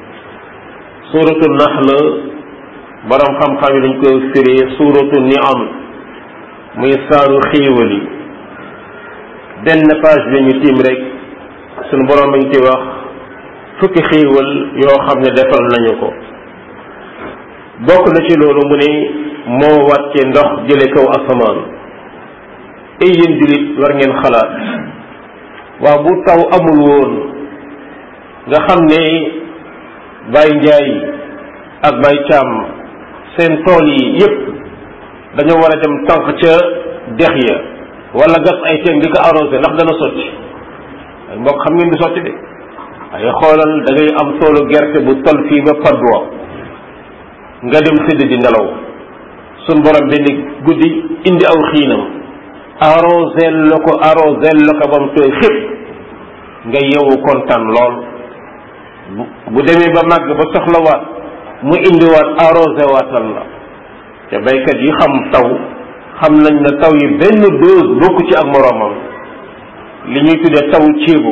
suuratu nahl borom xam-xam yi dañ koy firi suuratu ni'am muy saaru xéewal yi benn page bi ñu tiim rek suñu borom bañ ci wax fukki xéewal yoo xam ne defal nañu ko bokk na ci loolu mu ne moo wàcce ndox jële kaw asamaan ay yéen jullit war ngeen xalaat waaw bu taw amul woon nga xam ne Baye Ndiaye ak Baye Thiam seen tool yi yépp dañoo war a dem tànk ca dex ya wala gas ay teen di ko arrosé ndax dana sotti ay mbokk xam ngeen di sotti de ay xoolal da ngay am toolu gerte bu tol fii ba Padoa nga dem tëdd di nelaw sun borom benn guddi indi aw xiinam arrosé la ko arrosé la ko ba mu tooy xëpp nga yeewu kontaan lool bu demee ba màgg ba soxlawaat mu indiwaat arrosé waatal la te baykat yi xam taw xam nañ ne taw yi benn dose bokku ci ak moroomam li ñuy tuddee taw ceebu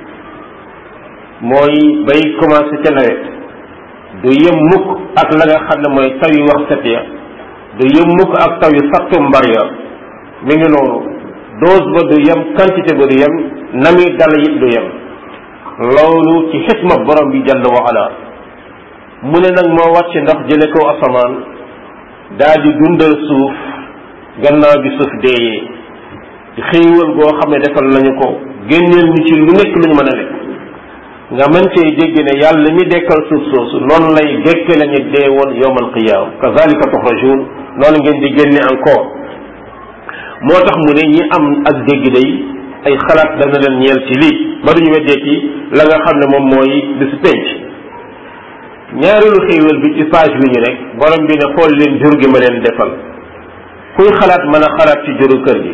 mooy bay commencé ca nawet du yem mukk ak la nga xam ne mooy taw yu wax set ya du yem mukk ak taw yu sattu mbar ya mi ngi noonu dose ba du yem quantité ba du yem na muy dal it du yem loolu ci xikma borom bi jalla wa ala mu ne nag moo wàcc ndax jële ko asamaan daa di dundal suuf gannaaw bi suuf deeyee di xéewal goo xam ne defal nañu ko génneel ñu ci lu nekk lu ñu mën a lekk nga mën cee dégg ne yàlla mi dekkal suuf soosu noonu lay dekke lañu dee woon yawmal qiyaam kazalika tuxrajuun noonu ngeen di génne encore moo tax mu ne ñi am ak dégg day ay xalaat dana leen ñeel ci lii ba duñu weddee ci la nga xam ne moom mooy bisu penc ñaareelu xéewal bi ci page bi ñu nekk borom bi ne xool leen jur gi ma leen defal kuy xalaat mën a xalaat ci juru kër gi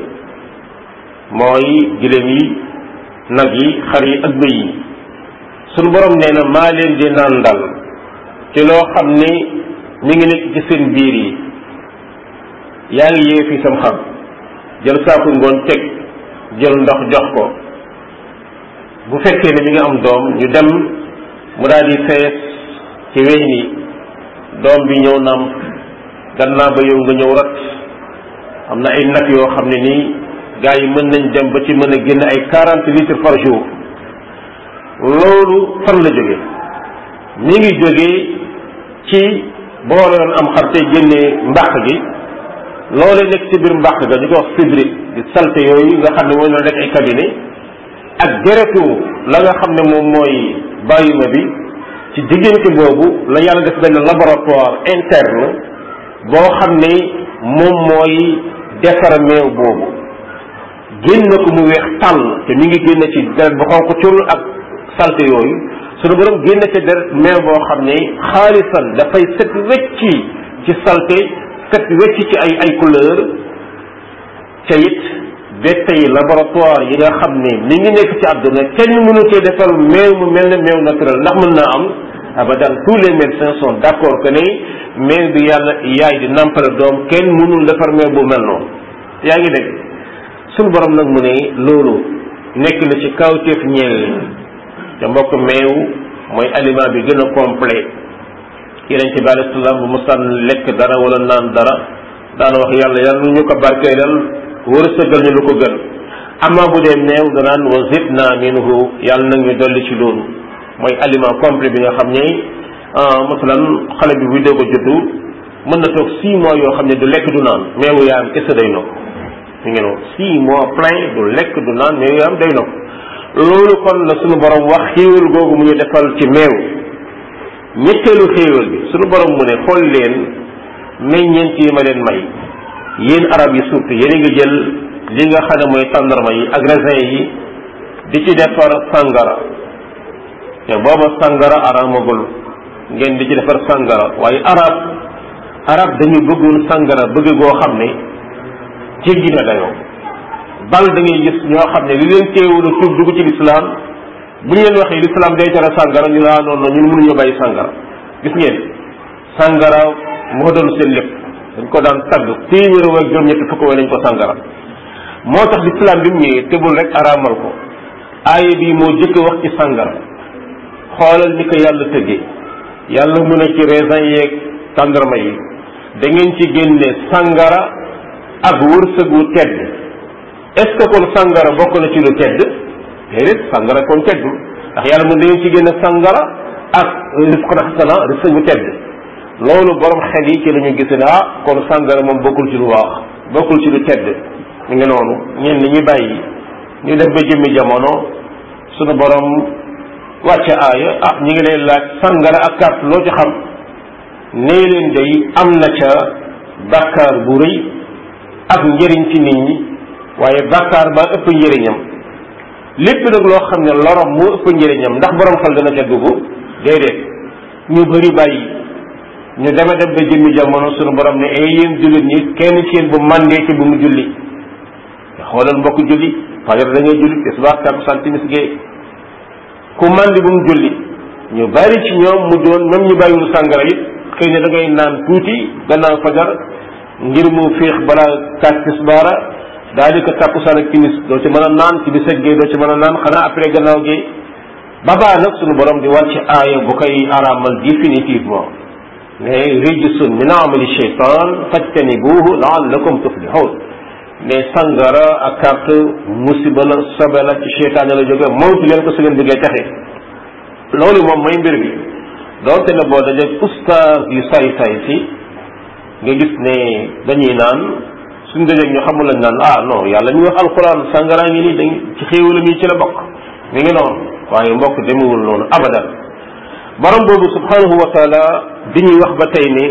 mooy giléem yi nag yi xar yi ak bëy yi suñu borom nee na maa leen di nàndal ci loo xam ne mi ngi nekk ci seen biir yi yaa ngi yee fi sam xam jël saaku ngoon teg jël ndox jox ko bu fekkee ne mi ngi am doom ñu dem mu daal di fees ci weñ ni doom bi ñëw naam gannaaw ba yow nga ñëw rat am na ay nag yoo xam ne nii gars yi mën nañ dem ba ci mën a génn ay quarante litres par jour loolu fan la jógee mi ngi jógee ci boo doon am xar tey génnee mbàq gi loole nekk ci biir mbàq ga ñu ko wax fibrite di salte yooyu nga xam ne mooy na nekk ay cabinet ak deretu la nga xam ne moom mooy bàyyima bi ci diggante boobu la yàlla def benn laboratoire interne boo xam ne moom mooy defar meew boobu génn ko mu weex tàll te mi ngi génn ci deret bu xonq cur ak salte yooyu sunu borom génn ci deret meew boo xam ne xaalisan dafay set wecci ci salte set wecci ci ay ay couleur ca it ba tey laboratoire yi nga xam ne mi ngi nekk ci àdduna kenn mënu cee defal meew mu mel ne meew naturel ndax mën naa am abadan tous les médecins sont d'accord que ne meew bi yàlla yaay di nampale doom kenn mënul defar meew bu mel noonu yaa ngi dégg suñu borom nag mu ne loolu nekk na ci kawteef ñeel te mbokk meew mooy aliment bi gën a complet yeneen ci bi alayhi salaam bu musaan lekk dara wala naan dara daana wax yàlla yàlla ñu ko barkeelal wërsëgal ñu lu ko gën amma bu dee meew danaan wa zidna minhu yàlla nag ñu dolli ci loolu mooy aliment complet bi nga xam ne masalan xale bi bu doog a juddu mën na toog six mois yoo xam ne du lekk du naan meewu yaayam kese day nokk ñu ngi noonu six mois plein du lekk du naan meewu yaayam day nokk loolu kon la suñu borom wax xéewal googu mu ñu defal ci meew ñetteelu xéewal bi suñu borom mu ne xool leen meññeent yi ma leen may yéen arab yi surtout yéen a ngi jël li nga xam ne mooy tàndarma yi ak raisin yi di ci defar sangara te booba sangara araamagul ngeen di ci defar sangara waaye arab arab dañu bëggoon sangara bëgg goo xam ne jéggi na dayoo bal da ngay gis ñoo xam ne li leen teewul a tuub dugg ci lislaam bu ñu leen waxee lislaam day tere sangara ñu laa noonu ñun mënuñu bàyyi sangara gis ngeen sangara moo doon seen lépp dañ ko daan tagg téeméeri ak juróom-ñetti fukk way nañ ko sangara moo tax lislaam bi mu ñëwee tëbul rek araamal ko aaya bi moo jëkk wax ci sangara xoolal ni ko yàlla tëggee yàlla mu ne ci raisin yeeg tàndarma yi da ngeen ci génne sangara ak wërsëgu tedd est-ce que kon sangara bokk na ci lu tedd déedéet sangara kon teddul ndax yàlla mu da ngeen ci génne sangara ak rizqan hasana wërsëgu tedd loolu borom xel yi ci la ñu gis ne ah kon sangara moom bokkul ci lu waax bokkul ci lu tedd mi ngi noonu ñenn ñi bàyyi ñu def ba jëmmi jamono sunu borom wàcce aaya ah ñu ngi leen laaj sàngara ak carte loo ci xam nee leen day am na ca bàkkaar bu rëy ak njëriñ ci nit ñi waaye bàkkaar ba ëpp njëriñam lépp nag loo xam ne lorom moo ëpp njëriñam ndax borom xel dana ca dugg déedéet ñu bëri bàyyi ñu deme dem ba jëmmi jamono sunu borom ne ay yéen jullit ñi kenn ci yéen bu mandee ci bu mu julli te xoolal mbokk julli fajar da ngay julli tisbaar takkusaan timis gee ku mandi bu mu julli ñu bari ci ñoom mu doon même ñu bàyyiwul sàngara it xëy na da ngay naan tuuti gannaaw fajar ngir mu féex balaa kaas tisbaara daal di ko takkusaan ak timis doo ci mën a naan ci bis ak gee doo ci mën a naan xanaa après gannaaw gi babaa nag sunu borom di wàcc aaya bu koy araamal définitivement ne rijsun min amali shaytan fajtanibuhu la'allakum tuflihun ne sangara ak carte musiba la sobe la ci seytaane la jóge moytu leen ko su ngeen bëggee taxe loolu moom mooy mbir bi donte ne boo dajee ustaas yu say say si nga gis ne dañuy naan suñ dajee ñu xamul lañ naan ah non yàlla mi wax alquran sangara ngi nii dañ ci xéewala mi ci la bokk mi ngi noonu waaye mbokk demewul noonu abadan borom boobu subhanahu wa taala di ñuy wax ba tey ne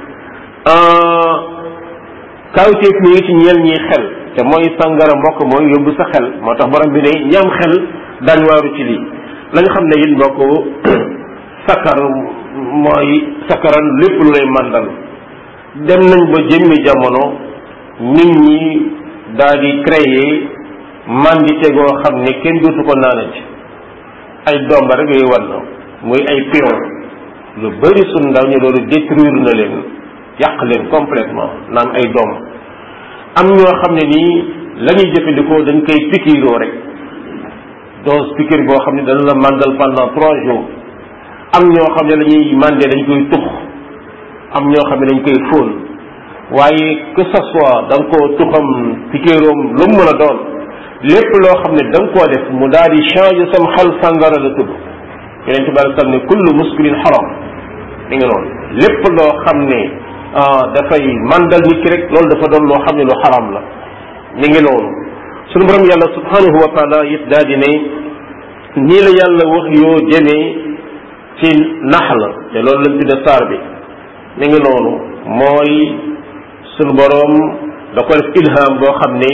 kawteef mi ngi ci ñeel ñi xel te mooy sangara mbokk mooy yóbbu sa xel moo tax borom bi ne ñam xel dañ waaru ci lii la nga xam ne it mbokk sakar mooy sakaran lépp lu lay màndal dem nañ ba jëmmi jamono nit ñi daal di créer mandité goo xam ne kenn dootu ko naanati ay doom rek yooyu wan na muy ay pion lu bëri suñ ndaw ñu loolu détruire na leen yàq leen complètement naan ay doom am ñoo xam ne nii la ñuy jëfandikoo dañ koy pikiiroo rek dose piqûre boo xam ne dana la mandal pendant trois jours am ñoo xam ne la ñuy mandé dañ koy tux am ñoo xam ne dañ koy fóon waaye que ce soit da nga koo tuxam piqûroom lu mu mën a doon lépp loo xam ne da nga koo def mu daal di changer sam xel sàngara la tudd yeneen tubaab sam ne kullu muskirin xaram mi ngi noonu lépp loo xam ne dafay mandal nit ki rek loolu dafa doon loo xam ne lu xaram la mi ngi noonu sunu borom yàlla subhanahu wa taala it daal di ne nii la yàlla wax yoo jëmee ci nax la te loolu lañ tudde saar bi mi ngi noonu mooy sunu borom da ko def ilham boo xam ne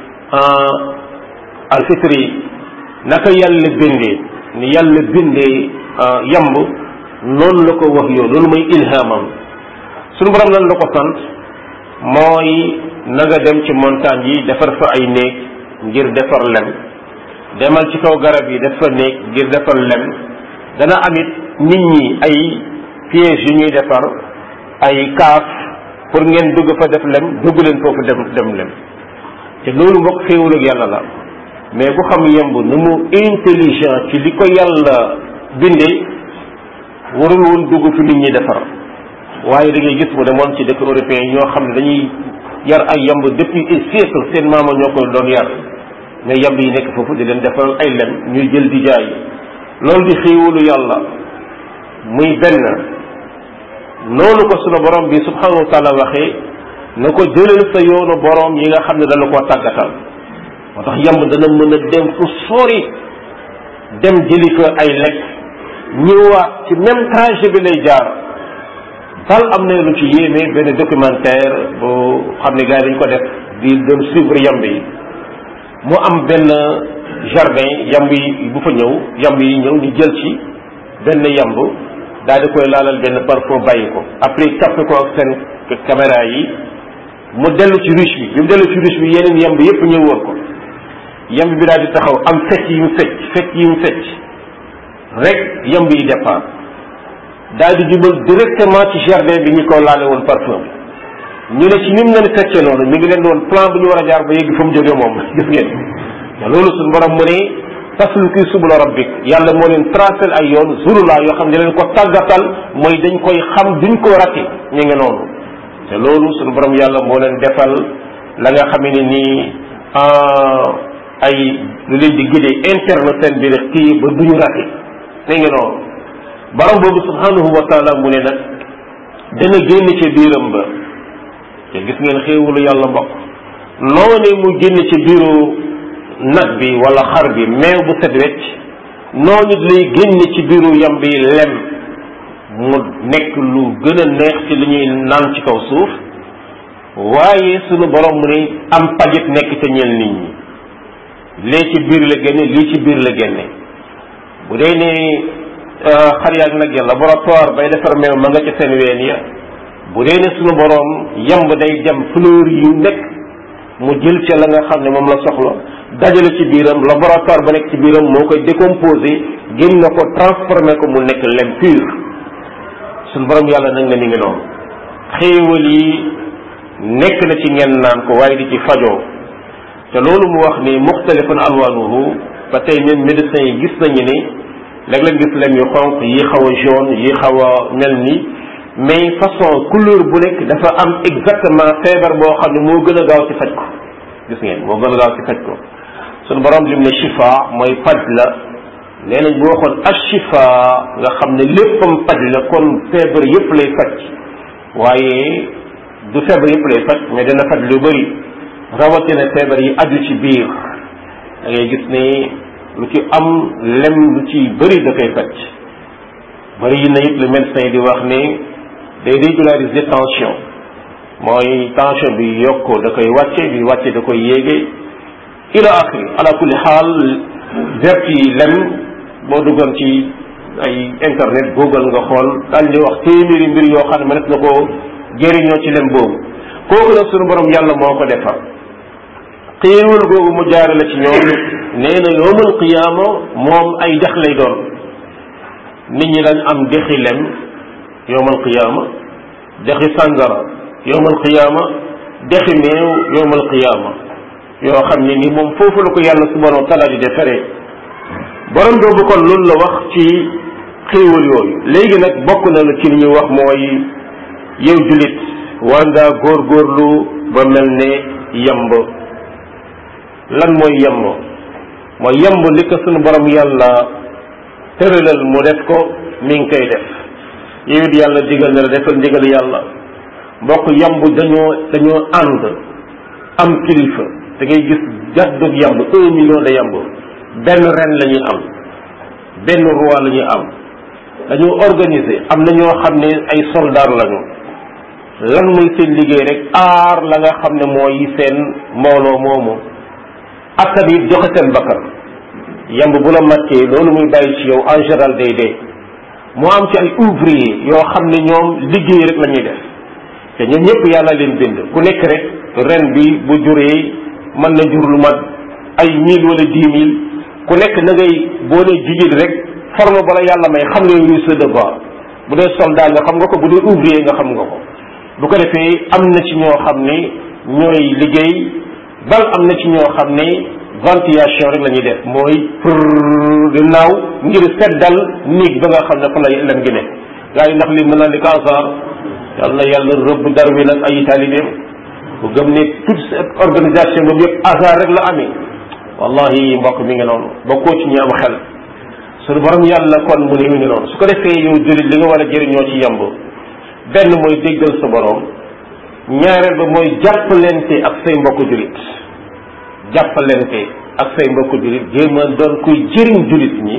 alfitri naka yàlla bindee ni yàlla bindee yamb noonu la ko wax yoo loolu mooy ilhamam sunu borom lan la ko sant mooy na nga dem ci montagne yi defar fa ay néeg ngir defar lem demal ci kaw garab yi def fa néeg ngir defar lem dana amit nit ñi ay pièges yu ñuy defar ay kaaf pour ngeen dugg fa def lem dugg leen foofu dem dem lem te loolu mbokk xéewal ak yàlla la mais ku xam yemb nu mu intelligent ci li ko yàlla bindee warul woon dugg fi nit ñi defar waaye da ngay gis mu demoon ci dëkk européen ñoo xam ne dañuy yar ay yamb depuis ay siècle seen maama ñoo ko doon yar mais yamb yi nekk foofu di leen defaral ay lem ñuy jël di jaay loolu di xéewalu yàlla muy benn noonu ko sunu borom bi subhanahu wa taala waxee na ko jëlal sa yoonu borom yi nga xam ne dana koo tàggatal moo tax yamb dana mën a dem fu sori dem jëli ko ay lekk ñëwaat ci même trajet bi lay jaar bal am na lu ci yéeme benn documentaire bu xam ne gars yi dañ ko def di doon suivre yamb yi mu am benn jardin yamb yi bu fa ñëw yamb yi ñëw ñu jël ci benn yamb daal di koy laalal benn parfum bàyyi ko après capté ko ak seen caméra yi mu dellu ci ruche bi bi mu dellu ci ruche bi yeneen yamb yépp ñëw wër ko yamb bi daal di taxaw am fecc yi mu fecc fecc yi mu fecc rek yamb yi départ daal di jubal directement ci jardin bi ñu ko laale woon parfum bi ñu ne ci ni mu leen feccee noonu mi ngi leen doon plan bu ñu war a jaar ba yegg fa mu jógee moom gis ngeen te loolu suñu borom mu ne tasluki subula rabbik yàlla moo leen tracé ay yoon zulula yoo xam ne leen ko tàggatal mooy dañ koy xam duñ ko rati ñu ngi noonu te loolu suñu borom yàlla moo leen defal la nga xam ne nii ay lu leen di guidé interne seen biir kii ba duñu rati ñu ngi noonu borom boobu subhanahu wa taala mu ne nag dana génn ci biiram ba te gis ngeen xéewalu yàlla mbokk noonu mu génn ci biiru nag bi wala xar bi meew bu set wecc noonu lay génn ci biiru yam bi lem mu nekk lu gën a neex ci li ñuy naan ci kaw suuf waaye sunu borom mu ne am pajit nekk ca ñeel nit ñi lee ci biir la génne lii ci biir la génne bu dee ne xar yaag nag ya laboratoire bay defar meew ma nga ca seen ween ya bu dee ne sunu borom yamb day jam fleur yu nekk mu jël ca la nga xam ne moom la soxla dajale ci biiram laboratoire ba nekk ci biiram moo koy décomposé génn na ko transformé ko mu nekk lem pur sunu borom yàlla nag nga ni ngi noonu xéewal yi nekk na ci ngeen naan ko waaye di ci fajoo te loolu mu wax ni muxtalifun alwanuhu ba tey même médecins yi gis nañu ni léeg-léeg gis lem yu xonq yi xaw a jaune yi xaw a mel ni mais façon couleur bu nekk dafa am exactement feebar boo xam ne moo gën a gaaw ci faj ko gis ngeen moo gën a gaaw ci faj ko sunu borom lim ne shifa mooy faj la nee nañ bu waxoon ashifa nga xam ne léppam faj la kon feebar yépp lay faj waaye du feebar yépp lay faj mais dana faj lu bëri rawatina feebar yi aju ci biir da ngay gis ne lu ci am lem lu ci bëri da koy faj bëri yi na it le médecin di wax ne day régulariser tension mooy tension bi yokkoo da koy wàcce bi wàcce da koy yéege ila axiri ala kulli xaal vert yi lem boo duggoon ci ay internet google nga xool daal di wax téeméeri mbir yoo xam ne mënees na ko jëriñoo ci lem boobu kooku nag sunu borom yàlla moo ko defar xéewal googu mu jaare la ci ñoom nee na yowmal qiyaama moom ay dex lay doon nit ñi dañ am dexi lem yowmal qiyaama dexi sàngara yowmal qiyaama dexi meew yowmal qiyaama yoo xam ne ni moom foofu la ko yàlla subhanahu wa taala di defaree borom boobu kon loolu la wax ci xéewal yooyu léegi nag bokk na la ci li ñuy wax mooy yow julit war ngaa góorgóorlu ba mel ne yamb lan mooy yamb mooy yamb li ko sunu borom yàlla tëralal mu def ko mi ngi koy def yow it yàlla digal na la defal ndigal yàlla mbokk yamb dañoo dañoo ànd am kilifa da ngay gis jàddug yamb un million de yamb benn ren la ñuy am benn roi la ñuy am dañoo organiser am na ñoo xam ne ay soldat lañu lan mooy seen liggéey rek aar la nga xam ne mooy seen mbooloo moomu askan yi joxe seen bakkan yamb bu la màccee loolu muy bàyyi ci yow en général day dee moo am ci ay ouvrier yoo xam ne ñoom liggéey rek la ñuy def te ñoom ñëpp yàlla leen bind ku nekk rek ren bi bu juree mën na jur lu mat ay mille wala dix mille ku nekk na ngay boo nee jigéen rek forme bala yàlla may xam nga luy sa devoir bu dee soldat nga xam nga ko bu dee ouvrier nga xam nga ko bu ko defee am na ci ñoo xam ne ñooy liggéey bal am na ci ñoo xam ne ventilation rek la ñuy def mooy pour di naaw ngir seddal néeg ba nga xam ne fa la lem gi ne gaa yi ndax li mën naa li ko hasard yàlla na yàlla rëbb Darwin ak ay taalibeem bu gëm ne toute cette organisation boobu yëpp hasard rek la amee wallahi mbokk mi ngi noonu bokkoo ci ñi am xel suñu borom yàlla kon mu ne mi ngi noonu su ko defee yow jullit li nga war a jëriñoo ci yamb benn mooy déggal sa borom ñaareel ba mooy jàppalente ak say mbokk jullit jàppalente ak say mbokk jullit jéem a doon kuy jëriñ jullit ñi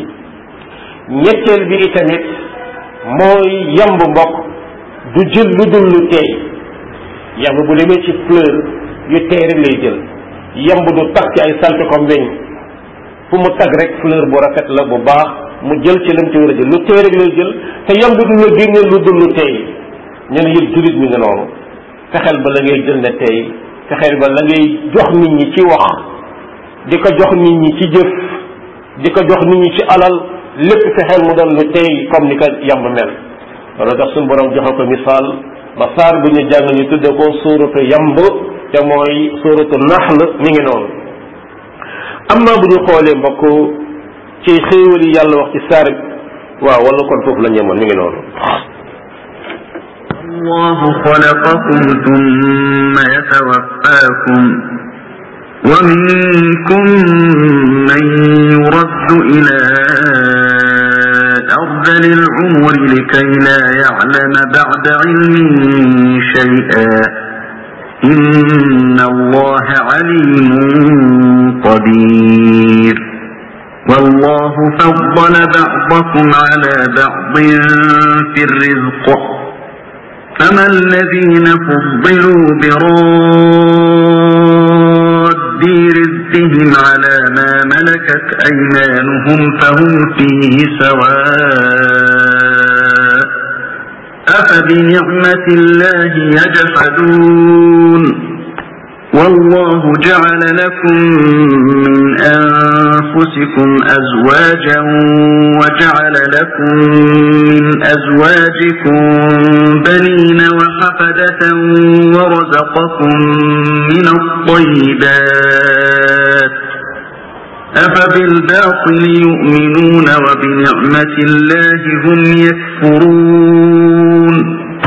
ñetteel bi itamit mooy yamb mbokk du jël lu dul lu teey yamb bu demee ci fleur yu teey rek lay jël yamb du tag ci ay salte comme weñ fu mu tag rek fleur bu rafet la bu baax mu jël ci lam ci war a jël lu teey rek lay jël te yamb du la génne lu dul lu teey ñu ne yëpp jullit mi nga noonu fexeel ba la ngay jël ne tey fexeel ba la ngay jox nit ñi ci wax di ko jox nit ñi ci jëf di ko jox nit ñi ci alal lépp fexeel mu doon lu tey comme ni ko yamb mel loolu tax suñu borom joxe ko misaal ba saar bu ñu jàng ñu tudde ko suuratu yamb te mooy suuratu naxl mi ngi noonu amma bu ñu xoolee mbokk ci xéewal yi yàlla wax ci saar waaw wala kon foofu la ñemoon mi ngi noonu الله خلقكم ثم يتوفاكم ومنكم من يرد إلى أرذل العمر لكي لا يعلم بعد علم شيئا إن الله عليم قدير والله فضل بعضكم على بعض في الرزق فما الذين فضلوا براد رزقهم على ما ملكت أيمانهم فهم فيه سواء أفبنعمة الله يجحدون والله جعل لكم من أنفسكم أزواجا وجعل لكم من أزواجكم بنين وحفدة ورزقكم من الطيبات أفبالباطل يؤمنون وبنعمة الله هم يكفرون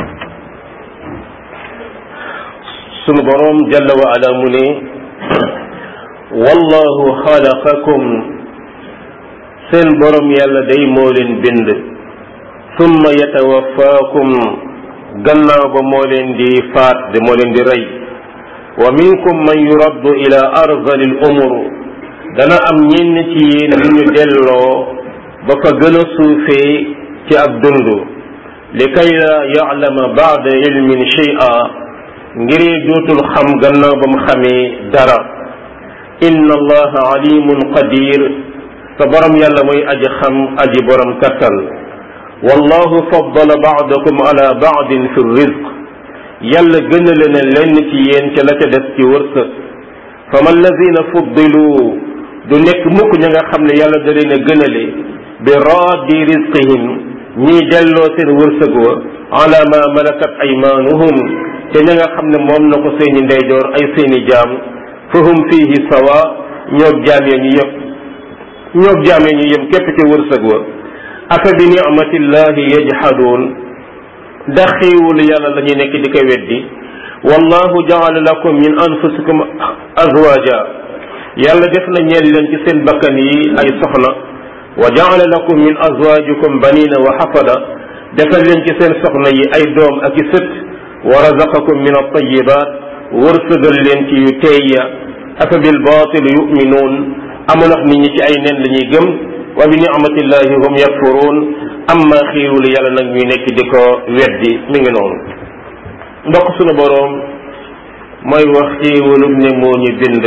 sunu boroom jalla wa ala mu ne wallahu xalaqakum seen boroom yàlla day moo leen bind summa yatawaffaakum gannaaw ba moo leen di faat de moo leen di rey wa minkum man yuraddu ila arzalil umur dana am ñenn ci yéen ñu ñu delloo ba fa gën a suufee ci ak dund li kay la ya'lama ba'da ilmin shay'a ngir dootul xam gannaaw ba mu xamee dara inna allaha alimun qadir sa borom yàlla mooy aji xam aji borom kattan wallahu faddala ba'dakum ala ba'din fi rizq yàlla gënale na lenn ci yéen ca la ca des ci wërsëg fa man lazina fuddilu du nekk mukk ña nga xam ne yàlla da leen a gënale bi raddi rizqihim ñii delloo seen wërsëg wa ala ma malakat aymanuhum te ña nga xam ne moom na ko seeni ndeyjoor ay seeni jaam fahum fihi sawa ñoog jaamee ñu yëpp ñoog jaamee ñu yëm képp ci wërsëg wa afa bi ni'matillahi yajhaduun ndax xéewul yàlla la ñuy nekk di ko weddi wallahu ja'ala lakum min anfusikum azwaja yàlla def na ñeel leen ci seen bakkan yi ay soxna wa ja'ala lakum min azwajikum banina wa hafada defal leen ci seen soxna yi ay doom ak i sët wa razaqakum min at-tayyibat wërsëgal leen ci yu teeyya afa bil batil yu'minun amoon ak nit ñi ci ay nen la ñuy gëm wa bi ni'matillahi hum yakfurun amma xiiwul yàlla nag ñuy nekk di ko weddi mi ngi noonu ndokk sunu boroom mooy wax xiiwulub ne moo ñu bind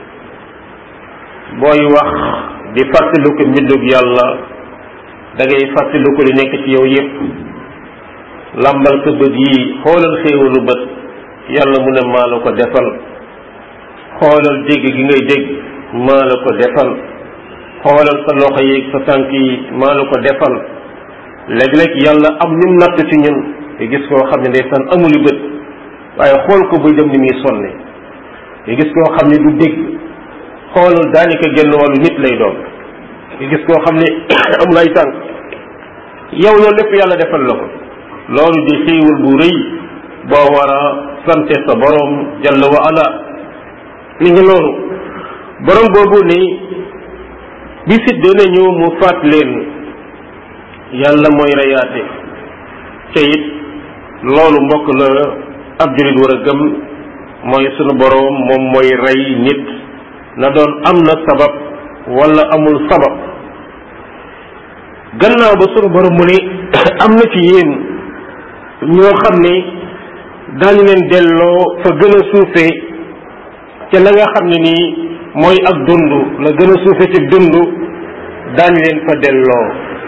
booy wax di fàttaliku mbindug yàlla da ngay fàttaliku li nekk ci yow yépp lambal sa bët yi xoolal xéewalu bët yàlla mu ne maa la ko defal xoolal dégg gi ngay dégg maa la ko defal xoolal sa loxo yi sa tànk yi maa la ko defal léeg-léeg yàlla am ñum natt ci ñun te gis koo xam ne ndeysaan amuli bët waaye xool ko buy dem ni muy sonne te gis koo xam ne du dégg xoolal daanaka genn wàllu nit lay doon te gis koo xam ne amul ay tànk yow loolu lépp yàlla defal la ko loolu di xéewal bu rëy boo war a sante sa borom jalla wa ala ni ngi loolu borom boobu ni bisit dana ñëw mu faat leen yàlla mooy reyaate te it loolu mbokk la ab jullit war a gëm mooy sunu borom moom mooy rey nit na doon am na sabab wala amul sabab gannaaw ba sunu borom mu ne am na ci yéen ñoo xam ne daañu leen delloo fa gën a suufee ca la nga xam ne nii mooy ak dund la gën a suufee ci dund daañu leen fa delloo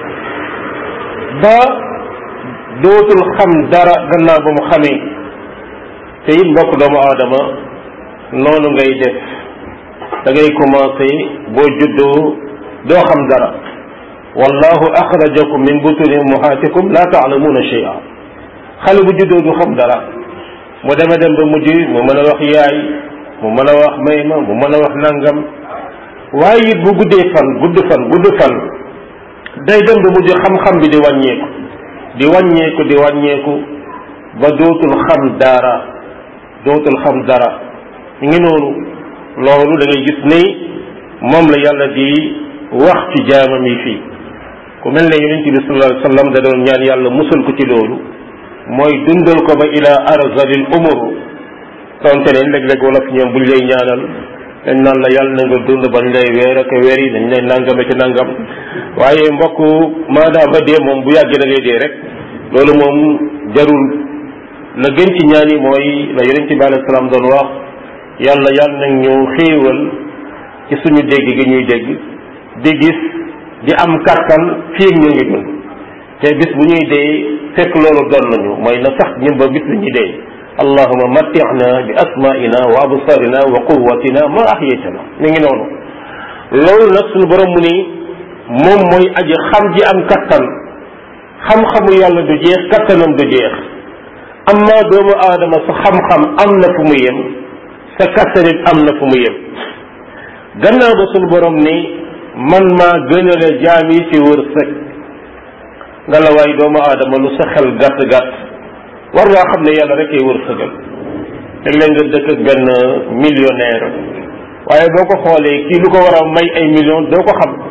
ba dootul xam dara gannaaw ba mu xamee te it mbokk doomu aadama noonu ngay def da ngay commencé boo juddoo doo xam dara wallahu axrajakum min butuni ummahatikum la taalamuuna shay'a xale bu juddoo du xam dara mu deme dem ba mujj mu mën a wax yaay mu mën a wax may ma mu mën a wax nangam waaye it bu guddee fan gudd fan gudd fan day dem ba mujj xam-xam bi di wàññeeku di wàññeeku di wàññeeku ba dootul xam dara dootul xam dara ñu ngi noonu loolu da ngay gis ni moom la yàlla di wax ci jaamam yi fii ku mel ne yonent bi sallallahu alayhi wa sallam da doon ñaan yàlla musal ko ci loolu mooy dundal ko ba ila arzalil umur donte ne léeg-léeg wolof ñoom buñ lay ñaanal dañ naan la yàlla na nga dund bañ lay weer ak weer yi dañ lay nangame ci nangam waaye mbokk maadaama dee moom bu yàggee da ngay dee rek loolu moom jarul la gën ci ñaan yi mooy la yonent bi alayhi salaam doon wax yàlla yàlla nag ñu xéewal ci suñu dégg gi ñuy dégg di gis di am kattan fii ñu ngi dund te bis bu ñuy dee fekk loolu doon nañu mooy na sax ñun ba bis bu ñuy dee allahuma matti'na bi asma'ina wa absarina wa quwwatina ma ahyaytana mi ngi noonu loolu nag suñu borom mu ni moom mooy aji xam ji am kattan xam-xamu yàlla du jeex kattanam du jeex amma doomu aadama sa xam-xam am na fu mu yem sa kattanit am na fu mu yem gannaaw ba suñu borom ni man maa gënale jaam yi ci wërsëg nga la waay doomu aadama lu sa xel gàtt gàtt war ngaa xam ne yàlla rek ay wërsëgal léeg-léeg nga dëkk ak benn millionnaire waaye boo ko xoolee kii lu ko war a may ay millions doo ko xam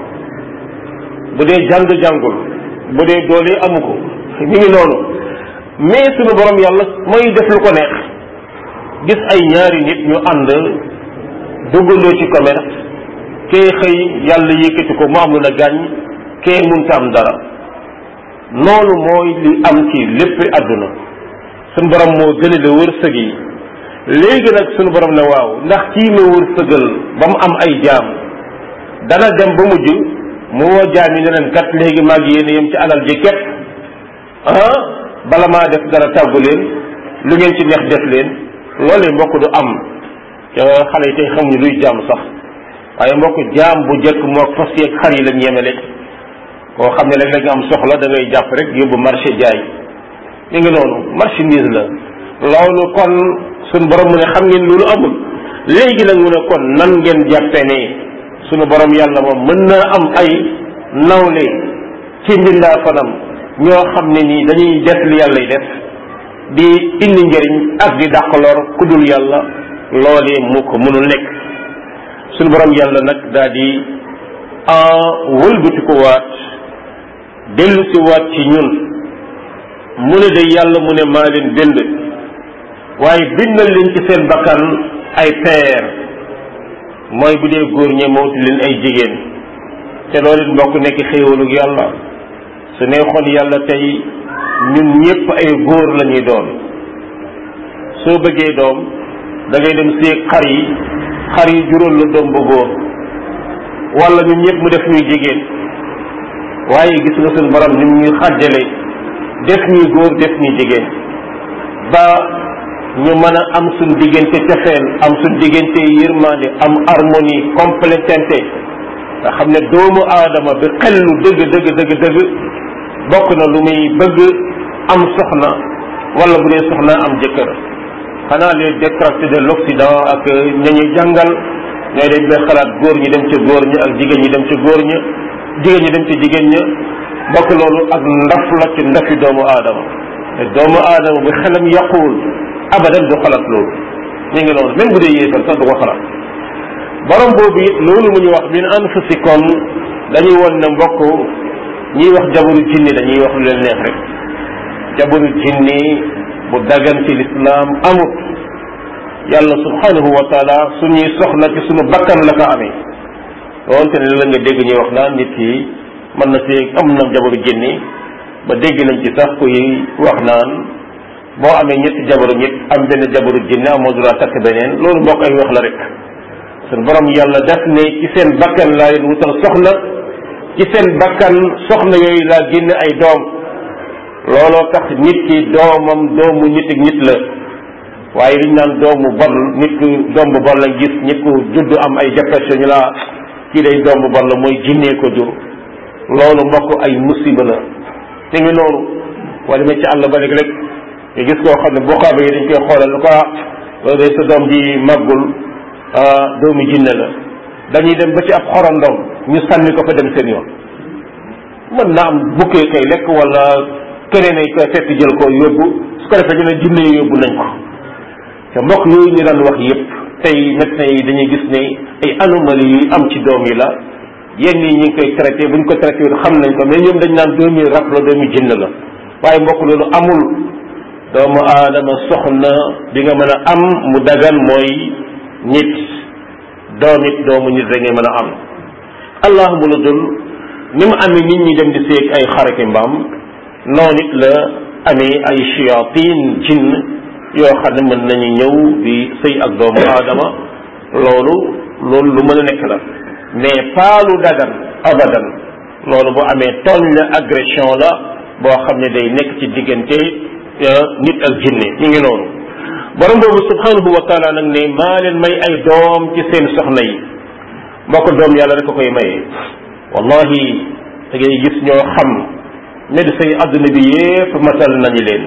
bu dee jàng jàngul bu dee doole amu ko mi ngi noonu mais sunu borom yàlla mooy def lu ko neex gis ay ñaari nit ñu ànd duggandoo ci commerce kee xëy yàlla yëkkati ko mu am lu na gàññ kee munta am dara noonu mooy li am ci lépp àdduna sunu borom moo gënale wërsëg yi léegi nag sunu borom ne waaw ndax kii ma wërsëgal ba mu am ay jaam dana dem ba mujj mu woo jaam yi ne leen kat léegi maa ngi yéen yem ci alal ji képp ah bala maa def dara tàggu leen lu ngeen ci neex def leen loolu mbokk du am te xale yi tey xamuñu luy jaam sax waaye mbokk jaam bu jëkk moo fas yeeg xar yi lañ yemele koo xam ne léeg-léeg nga am soxla da ngay jàpp rek yóbbu marché jaay mi ngi noonu marchandise la loolu kon sunu borom mu ne xam ngeen loolu amul léegi nag mu ne kon nan ngeen jàppe ne sunu borom yàlla moom mën naa am ay nawle ci mbindaa fanam ñoo xam ne nii dañuy def li yàlla def di indi njëriñ ak di dàqaloor ku dul yàlla loolee mu ko mënul nekk sunu borom yàlla nag daal di wëlbati ko waat dellu si waat ci ñun mu ne de yàlla mu ne maa leen bind waaye bindal leen ci seen bakkan ay peer mooy bu dee góor ñe mawti leen ay jigéen te loolu it mbokk nekk xéewalug yàlla su neexoon yàlla tey ñun ñëpp ay góor la ñuy doon soo bëggee doom da ngay dem seeg xar yi xar yi juróol la doom bu góor wala ñun ñëpp mu def ñuy jigéen waaye gis nga suñu borom ni ñuy xàjjale def ñuy góor def ñuy jigéen ba ñu mën a am suñ diggante cofeel am suñ diggante yërmande am harmonie complémenté nga xam ne doomu aadama bi xellu dëgg dëgg dëgg dëgg bokk na lu muy bëgg am soxna wala bu dee soxna am jëkkër xanaa les détracteurs de l'Occident ak ña ñuy jàngal ñooy dañ bay xalaat góor ñi dem ca góor ña ak jigéen ñi dem ca góor ña jigéen ñi dem ca jigéen ña bokk loolu ak ndaf la ci ndafi doomu aadama te doomu aadama bu xelam yàquwul abadan du xalaat loolu ñu ngi noonu même bu dee yéefal sax du ko xalaat borom boobu it loolu mu ñu wax min anfusikum dañuy won ne mbokk ñiy wax jabaru jinni dañuy wax lu leen neex rek jabaru jinni bu dagan ci lislaam amut yàlla subhanahu wa taala suñuy soxna ci suñu bakkan la ko amee doonte ne la nga dégg ñuy wax naan nit ki mën na ci am na jabaru jinni ba dégg nañ ci sax kuy wax naan boo amee ñetti jabaru nit am benn jabaru jinni amoo droit takk beneen loolu mbokk ay wax la rek seen borom yàlla def ne ci seen bakkan laa leen wutal soxna ci seen bakkan soxna yooyu laa génne ay doom looloo tax nit ki doomam doomu nit ak nit la waaye liñ naan doomu bon nit ku doom bu bon la gis nit ku judd am ay dépression ñu laa kii day doom bu bon la mooy jinnee ko jur loolu mbokk ay musiba la te ngi noonu wala ma ci àll ba léegi rek nga gis koo xam ne bokkaaba yi dañ koy xoolal lu ko loolu day sa doom ji màggul doomu jinne la dañuy dem ba ci ab xorondom ñu sànni ko fa dem seen yoon mën na am bukkee kay lekk wala keneen ay koy fekk jël ko yóbbu su ko defee ñu ne jinne yi yóbbu nañ ko te mbokk yooyu ñu daan wax yépp tey médecins yi dañuy gis ne ay anomalie yi am ci doom yi la yenn yi ñu ngi koy traité buñ ko traité xam nañ ko mais ñoom dañ naan doomi rab la doomi jinn la waaye mbokk loolu amul doomu aadama soxna bi nga mën a am mu dagan mooy nit doom it doomu nit rek ngay mën a am allahuma lu dul ni mu amee nit ñi dem di seeg ay xaraki mbaam noonu it la amee ay shayatin jinn yoo xam ne mën nañu ñëw di sëy ak doomu aadama loolu loolu lu mën a nekk la mais pas lu dagan abadan loolu bu amee tooñ la agression la boo xam ne day nekk ci diggante nit ak jinne ñu ngi noonu borom boobu subhanahu wa taala nag ne maa leen may ay doom ci seen soxna yi mbokk doom yàlla rek a koy maye wallahi da ngay gis ñoo xam médecins yi adduna bi yépp matal nañu leen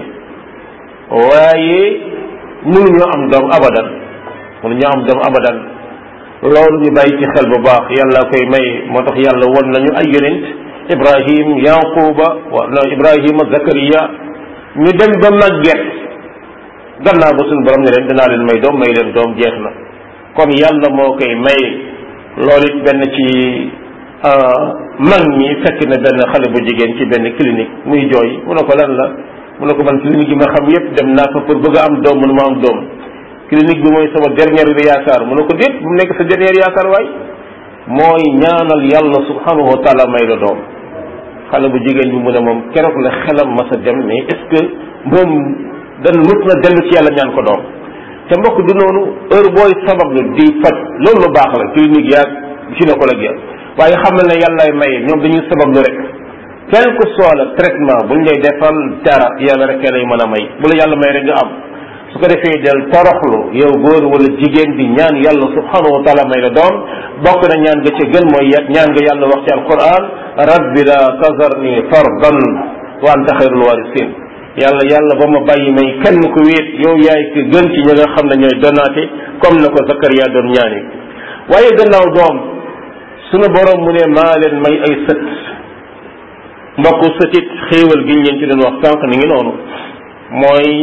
waaye mënuñoo am doom abadan mënuñoo am doom abadan loolu ñu bàyyi ci xel bu baax yàlla koy may moo tax yàlla won nañu ay yonent ibrahim yaquba wa ibrahima zakariya ñu dem ba màgget gannaaw ba suñu borom ne leen dinaa leen may doom may leen doom jeex na kon yàlla moo koy may loolu it benn ci mag ñi fekk na benn xale bu jigéen ci benn clinique muy jooy mu ne ko lan la mu ne ko man clinique yi ma xam yépp dem naa fa pour bëgg a am doom mënu ma am doom clinique bi mooy sama dernière yaakaar mu ne ko déet bu mu nekk sa dernière yaakaar waay mooy ñaanal yàlla subhanahu wa taala may la doom xale bu jigéen bi mu ne moom keroog la xelam masa dem mais est-ce que moom dan mut na dellu ci yàlla ñaan ko doom te mbokk du noonu heure booy sabab la di faj loolu lu baax la clinique yaag gynécologue ya waaye xamal ne yàllaay maye ñoom dañuy sabab lu rek quel que soit le traitement buñ lay defal dara yàlla rek lay mën a may bu la yàlla may rek nga am su ko defee del toroxlu yow góor wala jigéen di ñaan yàlla subhanahu wa taala may la doom bokk na ñaan nga ca gën mooy ñaan nga yàlla wax ci alquran rabbi la tazarni fardan wa anta xayrul warisin yàlla yàlla ba ma bàyyi may kenn ku wéet yow yaay ki gën ci ñi nga xam ne ñooy donaate comme na ko Zakariya doon ñaane waaye gannaaw doom sunu borom mu ne maa leen may ay sët mbokku sëtit xéewal gi ñu leen ci doon wax sànq ni ngi noonu mooy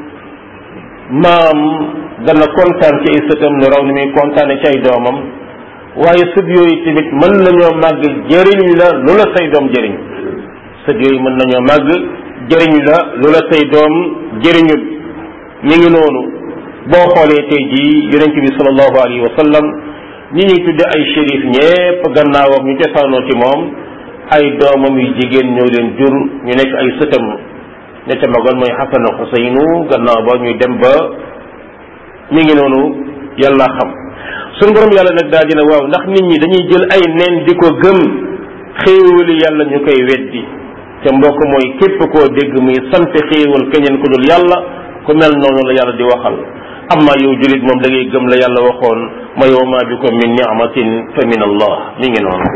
maam dana kontaan ci ay sëtam lu raw ni muy kontaane ci ay doomam waaye sët yooyu tamit mën nañoo màgg jëriñ la lu la say doom jëriñ sët yooyu mën nañoo màgg jëriñ la lu la say doom jëriñul mi ngi noonu boo xoolee tey jii yonent bi sallallahu alayhi wa sallam ñi ñuy tudde ay shérif ñépp gannaawam ñu cosaanoo ci moom ay doomam yu jigéen ñoo leen jur ñu nekk ay sëtam ne ca magoon mooy Xasan ak Xuseynu gannaaw ba ñuy dem ba mi ngi noonu yàlla xam suñu borom yàlla nag daal dina waaw ndax nit ñi dañuy jël ay nen di ko gëm xéewali yàlla ñu koy weddi te mbokk mooy képp koo dégg muy sant xéewal keneen ku dul yàlla ku mel noonu la yàlla di waxal amma yow julit moom da ngay gëm la yàlla waxoon mooy wa ma bikum min ni'matin fa min allah mi ngi noonu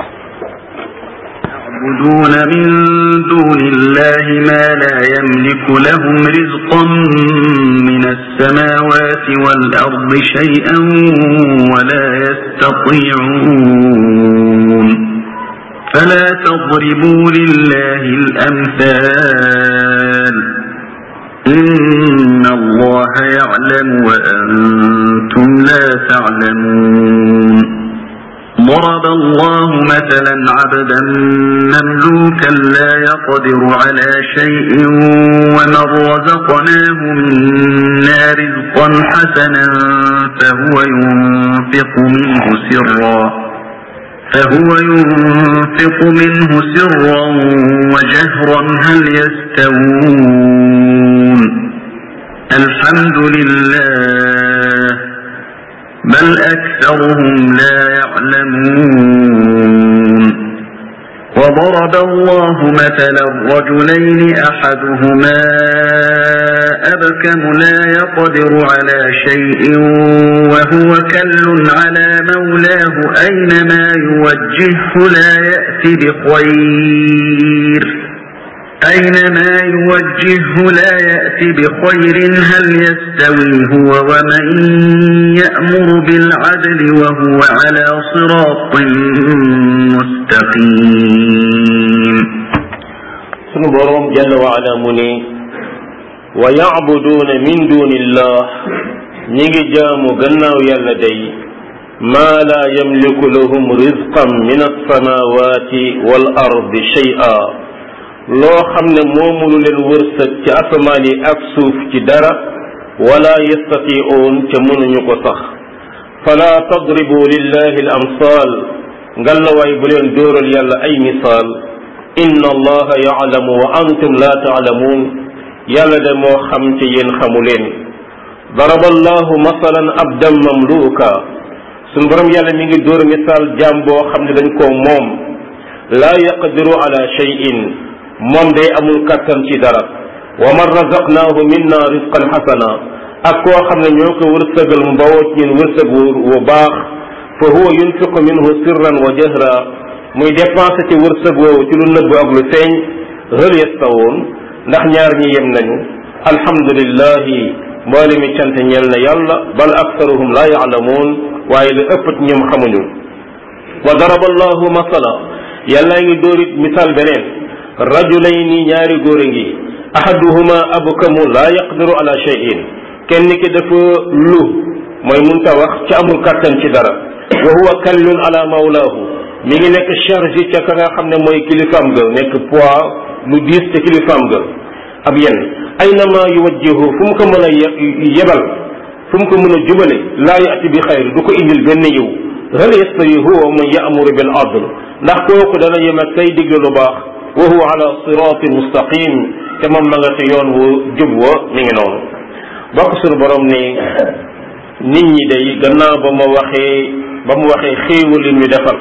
يعبدون من دون الله ما لا يملك لهم رزقا من السماوات والأرض شيئا ولا يستطيعون فلا تضربوا لله الأمثال إن الله يعلم وأنتم لا تعلمون ضرب الله مثلا عبدا مملوكا لا يقدر على شيء ومن رزقناه منا رزقا حسنا فهو ينفق منه سرا فهو ينفق منه سرا وجهرا هل يستوون الحمد لله بل أكثرهم لا يعلمون وضرب الله مثلا رجلين أحدهما أبكم لا يقدر على شيء وهو كل على مولاه أينما يوجهه لا يأتي بخير أينما يوجهه لا يأتي بخير هل يستوي هو ومن يأمر بالعدل وهو على صراط مستقيم سنبرهم جل وعلا مني ويعبدون من دون الله نيجي جامو غناو يالا داي ما لا يملك لهم رزقا من السماوات والأرض شيئا loo xam ne moomulu leen wërsëg ci asamaan yi ak suuf ci dara wala yastati'uun ca mënuñu ko sax fala tadribu lillahi al amsal ngallawaay bu leen dóoral yàlla ay misaal inna allaha ya'lamu wa antum la ta'lamuun yàlla de moo xam te yéen xamu leen daraba allahu masalan abdan mamluka suñ borom yàlla mi ngi dóor misaal jaam boo xam ne dañ koo moom laa yaqdiru ala shay'in moom day amul kattan ci dara wa man razaqnaahu minna rizqan xasana ak koo xam ne ñoo ko wërsëgal mu bawoo ci ñun wërsëg wu baax fa huwa yunfiqu minhu sirran wa jahra muy dépensé ci wërsëg woowu ci lu nëbb ak lu feeñ hal yastawoon ndax ñaar ñi yem nañu alhamdulillahi mboole mi cant ñeel na yàlla bal aktaruhum la yaalamuun waaye lu ëpp ci ñoom xamuñu wa daraba allahu masala yàlla ngi dóorit misaal beneen rajulayni ñaari góor a ngi ahaduhuma abkamu la yaqdiru ala shay'in kenn ki dafa lu mooy munta wax ci amul kàttan ci dara wa huwa kallun ala mawlaahu mi ngi nekk charge ca ka nga xam ne mooy kilifaam ga nekk poids lu diis ca kilifaam ga ab yenn aynama yuwajjihu fu mu ko mën a yebal fu mu ko mën a jubale laa yati bi xayr du ko indil benn yiw hal yastawi huwa man ya'muru bil adl ndax kooku dana yem ak kay digle lu baax wa huwa ala siratin mustaqim te moom ma nga ci yoon wu jub wa mi ngi noonu bokk suñu borom ne nit ñi day gannaaw ba ma waxee ba mu waxee xéewal yi ñu defal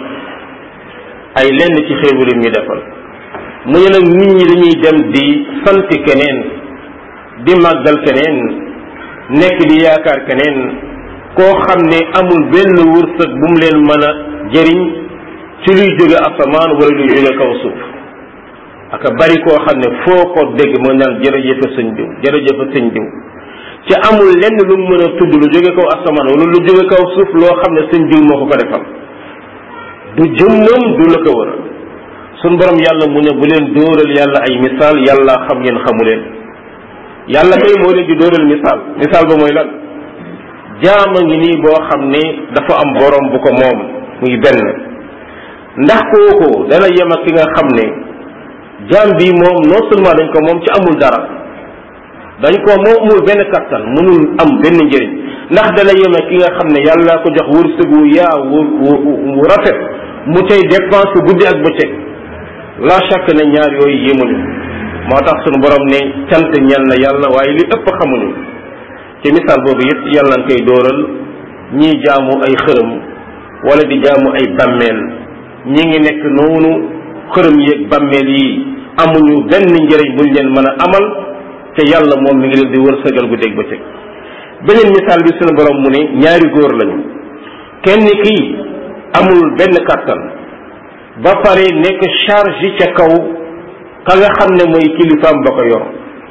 ay lenn ci xéewal yi ñu defal mu ne nag nit ñi dañuy dem di sant keneen di màggal keneen nekk di yaakaar keneen koo xam ne amul benn wërsëg bu mu leen mën a jëriñ ci luy jóge asamaan wala luy jóge kaw suuf aka bari koo xam ne foo ko dégg mu naan jërëjëf sëñ diw jërëjëf sëñ diw ci amul lenn lu mu mën a tudd lu jóge kaw asamaan wala lu jóge kaw suuf loo xam ne sëñ diw moo ko ko defal du jëmmam du la ko wër suñ borom yàlla mu ne bu leen dóoral yàlla ay misaal yàlla xam ngeen xamu leen yàlla kay moo leen di dóoral misaal misaal ba mooy lan jaama ngi nii boo xam ne dafa am borom bu ko moom muy benn ndax kooku dana yem ak ki nga xam ne jaam bi moom non seulement dañ ko moom ci amul dara dañ ko moom amul benn kattan mënul am benn njëriñ ndax dana yem ak ki nga xam ne yàlla ko jox wërsëgu yaa wu wu rafet mu tey dépense guddi ak bëccëg la chaque ne ñaar yooyu yemuñu moo tax sunu borom ne cant ñel na yàlla waaye li ëpp xamuñu ci misaal boobu it yàlla nga koy dóoral ñii jaamu ay xërëm wala di jaamu ay bàmmeel ñi ngi nekk noonu xërëm yeeg bàmmeel yi amuñu benn njëriñ buñ leen mën a amal te yàlla moom mi ngi leen di wërsëgal guddeeg bëccëg beneen misaal bi sunu borom mu ne ñaari góor lañu kenn kii amul benn kàttan ba pare nekk charge ca kaw ka nga xam ne mooy kilifaam ba ko yor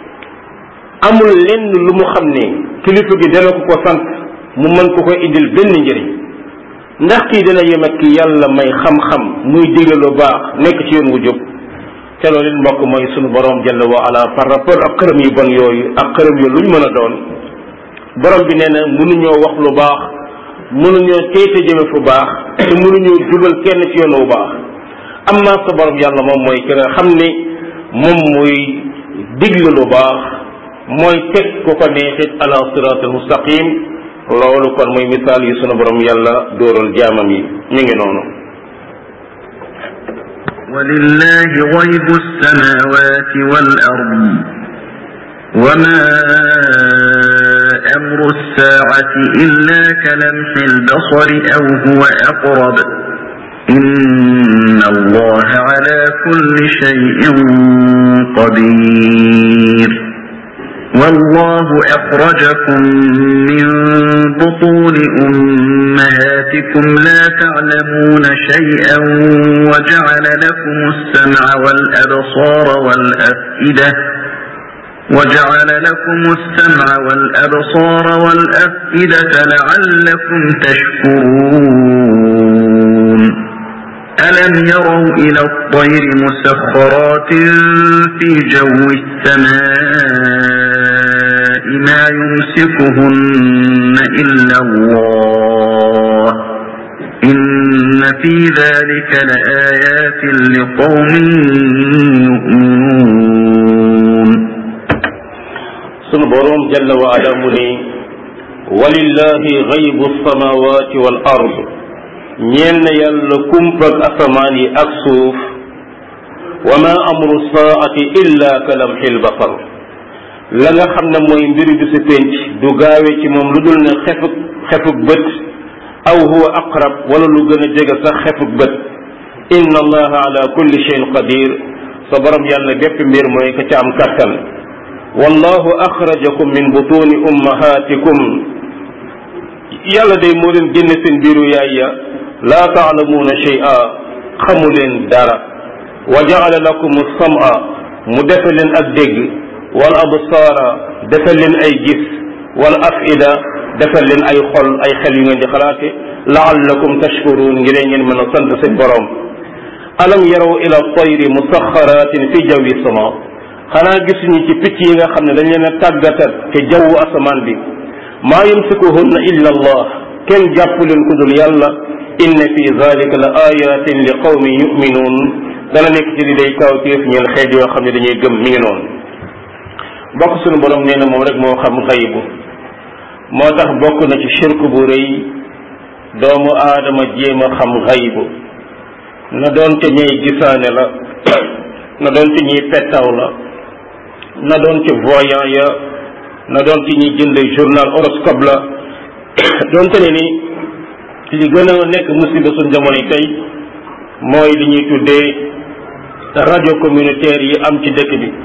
amul lenn lu mu xam ne kilifa gi dana ko ko sant mu mën ko koy indil benn njëriñ ndax kii dana yem ak ki yàlla may xam-xam muy digle lu baax nekk ci yoon wu jóg te loolu it mbokk mooy sunu borom jalla wa ala par rapport ak xërëm yu bon yooyu ak xërëm yu luñ mën a doon borom bi nee na mënuñoo wax lu baax mënuñoo teete jëme fu baax te mënuñoo jubal kenn ci yoon wu baax amma sa borom yàlla moom mooy ki nga xam ne moom muy digle lu baax mooy teg ku ko neexit ala siratal mustaqim loolu kon mooy misaal yi sunu borom yàlla dóoral jaamam yi ñu ngi noonu walillahi ghaybu samawati wal ard wama amru as-sa'ati illa kalamhi al-basari aw huwa aqrab inna allaha ala kulli shay'in qadir والله أخرجكم من بطون أمهاتكم لا تعلمون شيئا وجعل لكم السمع والأبصار والأفئدة وجعل لكم السمع والأبصار والأفئدة لعلكم تشكرون ألم يروا إلى الطير مسخرات في جو السماء ما يمسكهن إلا الله إن في ذلك لآيات لقوم يؤمنون boroom jalla wa ala mu ne walillahi gaybu samawati wal ard ñeel na yàlla kumpag asamaan yi ak suuf wa ma amru saati illa ka lamxil basar la nga xam ne mooy mbiru bi si penc du gaawe ci moom lu dul ne xefuk xefuk bët aw huwa aqrab wala lu gën a jege sax xefuk bët inna allaha ala kulli shay'in qadir sa borom yàlla bépp mbir mooy ka ca am kàttan wallahu axrajakum min butuni ummahatikum yàlla day moo leen génne seen biiru yaay ya laa taalamuuna shay'a xamu leen dara wa jaala lakum as-sam'a mu defe leen ak dégg wal absaara defal leen ay gis wal afida defal leen ay xol ay xel yu ngeen di xalaate laallakum tashkurun ngir ngeen mën a sant seen borom alam yaraw ila tayri musaxaratin fi jawi sama xanaa gisuñu ci picc yi nga xam ne dañ leen a tàggatat te jawwu asamaan bi maa yumsikuhunna illa allah kenn jàpp leen ku dul yàlla inna fi zalika la ayatin li qawmin yuminuun dana nekk ci li day kawtéef ñeel xeet yoo xam ne dañuy gëm mi ngi noonu bokk suñu borom nee na moom rek moo xam xaybu moo tax bokk na ci shirk bu rëy doomu aadama jéem a xam xaybu na doon te ñuy gisaane la na doon te ñuy pettaw la na doon te voyant ya na doon te ñuy jënd journal horoscope la doonte ne ni li gën a nekk musiba suñ jamono tey mooy li ñuy tuddee rajo communautaire yi am ci dëkk bi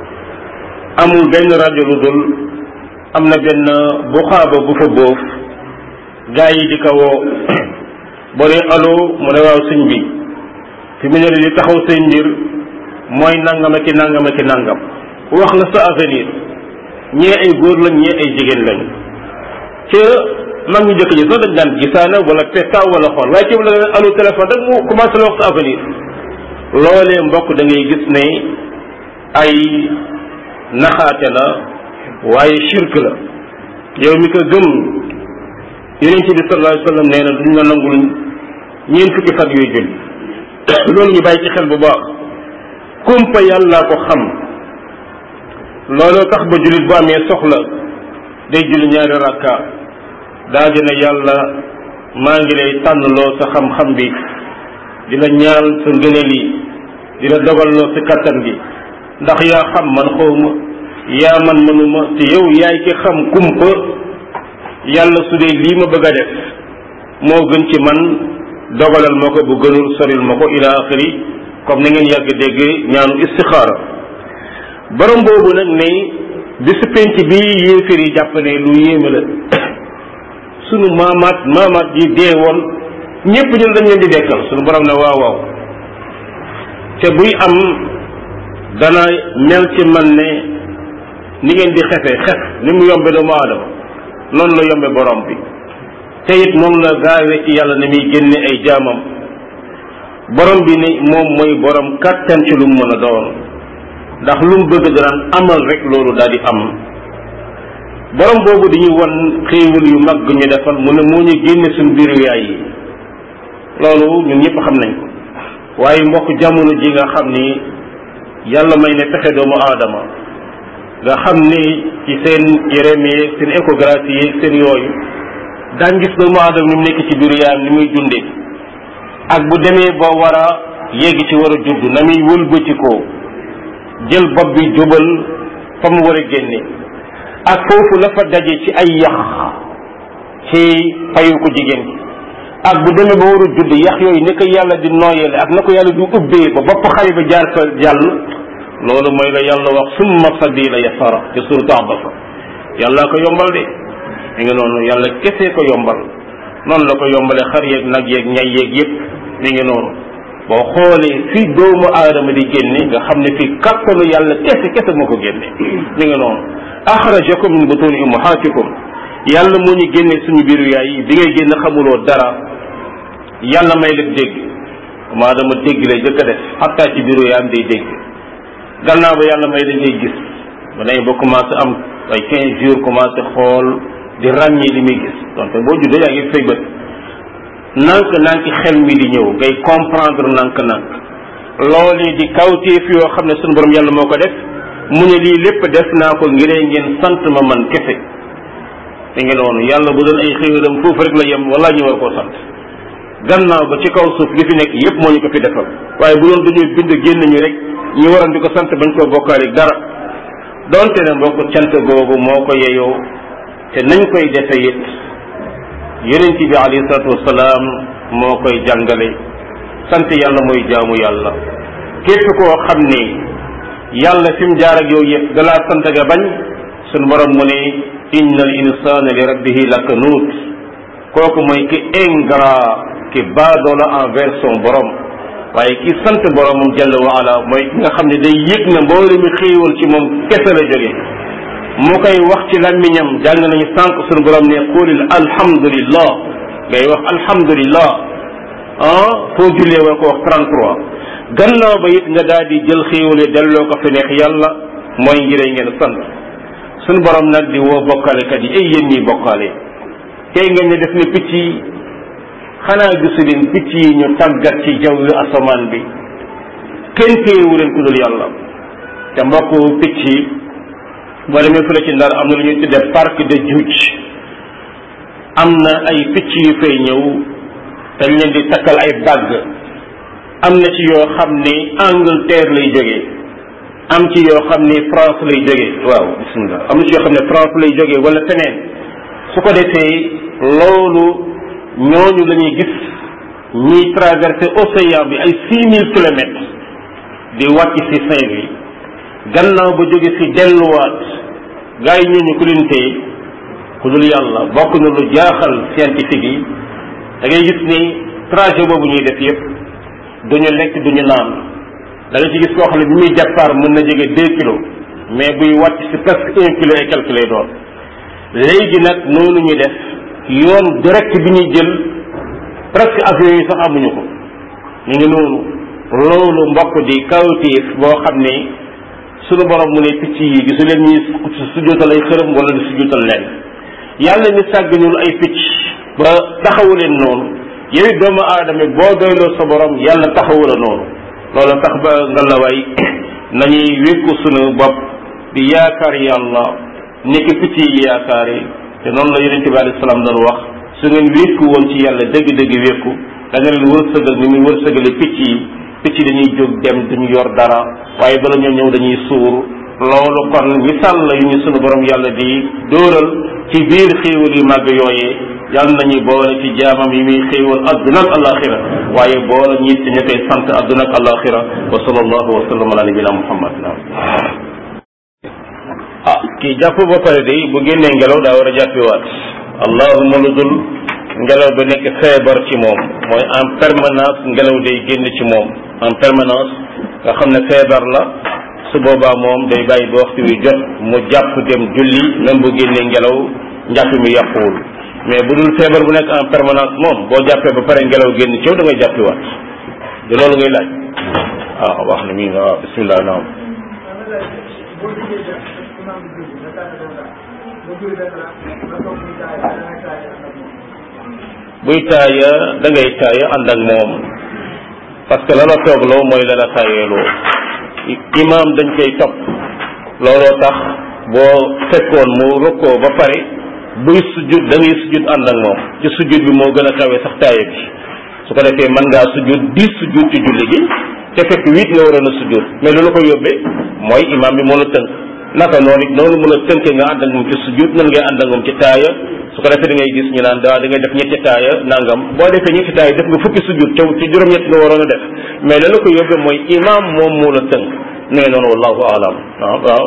amul benn rajo lu dul am na benn buxaaba bu fa boof gaa yi di ko woo boo nee allo mu ne waaw sëñ bi fi mu ne li taxaw seen mbir mooy nangam ak i nangam ak i nangam wax la sa avenir ñee ay góor lañ ñee ay jigéen lañ ca mag ñu jëkk ji sax dañ daan gisaana wala pestaaw wala xool waaye ci la allo téléphone rek mu commencé la wax sa avenir loolee mbokk da ngay gis ne ay naxaate la waaye shirk la yow mi ko gëm yonent bi sallallahu alayhi wa sallam nee na duñ la nangul ñeent fukki fan yooyu julli loolu ñu bàyyi ci xel bu baax kumpa yàlla ko xam looloo tax ba jullit bu amee soxla day julli ñaari rakka daa dina yàlla maa ngi lay tànnloo sa xam-xam bi di la ñaan sa ngëneel yi di la dogalloo sa kattan gi ndax yaa xam man xawma yaa man mënuma te yow yaay ki xam kumpa yàlla su dee lii ma bëgg a def moo gën ci man dogalal ma ko bu gënul soril ma ko ila axiri comme ni ngeen yàgg dégg ñaanu istixaara borom boobu nag ne bisu penc bi yéeféer yi jàpp ne lu yéeme la sunu maamaat maamaat yi dee woon ñépp ñun dañ leen di dekkal sunu borom ne waaw waaw te buy am dana mel ci man ne ni ngeen di xefe xef ni mu yombe doomu aadama noonu la yombe borom bi te it moom la gaawee ci yàlla ne muy génne ay jaamam borom bi ne moom mooy borom kàttan ci lu mu mën a doon ndax lu mu bëgg danaan amal rek loolu daal di am borom boobu dañuy won xéewal yu mag ñu defal mu ne moo ñu génne suñu biiru yaay yi loolu ñun ñëpp xam nañ ko waaye mbokk jamono ji nga xam ni yàlla may ne pexe doomu aadama nga xam ni ci seen yérem yi seen échographie yi seen yooyu daan gis doomu aadama ni mu nekk ci biiru yaayam ni muy dundee ak bu demee ba war a yegg ci war a judd na muy wëlbati ko jël bopp bi jubal fa mu war a génne ak foofu la fa daje ci ay yax ci payu ko jigéen gi ak bu demee ba war a judd yax yooyu ni ko yàlla di nooyale ak na ko yàlla di ubbee ba bopp xale ba jaar fa jàll loolu mooy la yàlla wax summa sabila yasara ci suratu Abasa yàlla ko yombal de mi ngi noonu yàlla kese ko yombal noonu la ko yombale xar yeeg nag yeeg ñay yeeg yëpp mi ngi noonu boo xoolee fi doomu aadama di génne nga xam ne fi kattanu yàlla kese kese moo ko génne mi ngi noonu axrajakum min butuni ummahatikum yàlla moo ñu génne suñu biiru yaay yi bi ngay génn xamuloo dara yàlla may la dégg maa dama dégg lay jëkk a def xataa ci biiru yaayam day dégg gannaaw ba yàlla may la ngay gis ba nay ba commencé am ay quinze jours commencé xool di ràññee li muy gis donc boo juddee yaa ngi fay bët nank nank xel mi di ñëw ngay comprendre nank nank loolee di kawteef yoo xam ne suñu borom yàlla moo ko def mu ne lii lépp def naa ko ngiree ngeen sant ma man kese te ngeen noonu yàlla bu doon ay xéewalam foofu rek la yem wala ñu war koo sant gannaaw ba ci kaw suuf li fi nekk yépp moo ñu ko fi defal waaye bu doon dañuy bind génn ñu rek ñu waroon di ko sant bañ koo bokkaale dara donte ne mbokk cant googu moo ko yeyoo te nañ koy defe it yonent bi alayhi salaatu wasalaam moo koy jàngale sant yàlla mooy jaamu yàlla képp koo xam ne yàlla fi mu jaar ak yow yëpp dalaa sant nga bañ suñu borom mu ne inna al insana li rabbihi lakanuut kooku mooy ki ingrat ki baadoola envers son borom waaye ki sant boromam jalla wa ala mooy ki nga xam ne day yëg na mboolem mi xéewal ci moom kese la jóge mu koy wax ci làmmiñam jàng nañu sànq suñu borom ne qulil alhamdulillah ngay wax alhamdulillah ah foo jullee war ko wax trente-trois gannaaw ba it nga daal di jël xéewale delloo ko fi neex yàlla mooy ngir ngeen sant suñu borom nag di woo bokkaalekat yi ay yéen ñiy bokkaale tey ngeen ne def ne picc yi xanaa gisu leen picc yi ñu tàggat ci jaww yu asamaan bi kenn téyewu leen ku dul yàlla te mbokk picc yi boo demee fële ci Ndar am na lu ñuy tuddee parc de Djoudj am na ay picc yu fay ñëw dañ leen di takkal ay bàgg am na ci yoo xam ne Angleterre lay jógee am ci yoo xam ne France lay jógee waaw bismillah am na ci yoo xam ne France lay jógee wala feneen su ko defee loolu ñooñu la ñuy gis ñuy traversé océan bi ay six mille kilomètres di wàcc ci Saint-Louis gannaaw ba jóge ci delluwaat gars yi ñooñu ku leen tey ku dul yàlla bokk na lu jaaxal scientifique yi da ngay gis ni trajet boobu ñuy def yëpp duñu lekk duñu naan da nga ci gis koo xam ne bi muy départ mën na jege deux kilos mais buy wàcc ci presque un kilo et quelque lay doon léegi nag noonu ñu def yoon direct bi ñuy jël presque avion yi sax amuñu ko ñu ngi noonu loolu mbokk di kawtéef boo xam ne sunu borom mu ne picc yi gisu leen ñuy sujjóotal ay xërëm wala di sujjóotal leen yàlla ñu sàgg ñun ay picc ba taxawu leen noonu yow it doomu aadama boo doyloo sa borom yàlla taxawu la noonu loolu tax ba nga la way nañuy wékku sunu bopp di yaakaar yàlla nekk picc yi yaakaare te noonu la yonente bi alayhi salaam doon wax su ngeen wékku woon ci yàlla dëgg-dëgg wékku da nga leen wërsëgal ni muy wërsëgale picc yi picc dañuy jóg dem duñu yor dara waaye bala ñoo ñëw dañuy suur loolu kon misaal la yu ñu sunu borom yàlla di dóoral ci biir xéewal yu màgg yooyee yàlla nañu boole ci jaamam yi muy xéewal adduna ak alaxira waaye boole ñi ci ñu koy sant adduna ak alaxira wa sallallahu wa sallam ala nabina muhammad naam ah kii jàpp ba pare day bu génnee ngelaw daa war a jàppiwaat allahuma lu dul ngelaw bi nekk feebar ci moom mooy en permanence ngelaw day génn ci moom en permanence nga xam ne feebar la su boobaa moom day bàyyi ba waxtu wi jot mu jàpp dem julli même bu génnee ngelaw njàpp mi yàquwul mais bu dul feebar bu nekk en permanence moom boo jàppee ba pare ngelaw génn ci yow da ngay jàppiwaat de loolu ngay laaj waaw wax na mi waaw bismillah naam buy taaya da ngay taaya ànd ak moom parce que la la toogloo mooy la la taayeeloo imaam dañ koy topp looloo tax boo fekkoon mu rukkoo ba pare buy sujjud da ngay sujjud ànd ak moom ci sujjud bi moo gën a kawe sax taaya bi su ko defee mën ngaa sujjud dix sujjud ci julli gi te fekk huit nga waroon a sujjud mais loolu ko yóbbee mooy imaam bi moo la tënk naka noonu it noonu mën a tënkee nga ànd ak moom ci sujjud nan ngay ànd ak moom ci taaya su ko defee da ngay gis ñu naan daa da ngay def ñetti taaya nangam boo defee ñetti taaya def nga fukki sujjud te ci juróom-ñett nga waroon a def mais la la ko yóbbee mooy imaam moom moo la tënk nee noonu wallahu alam waaw waaw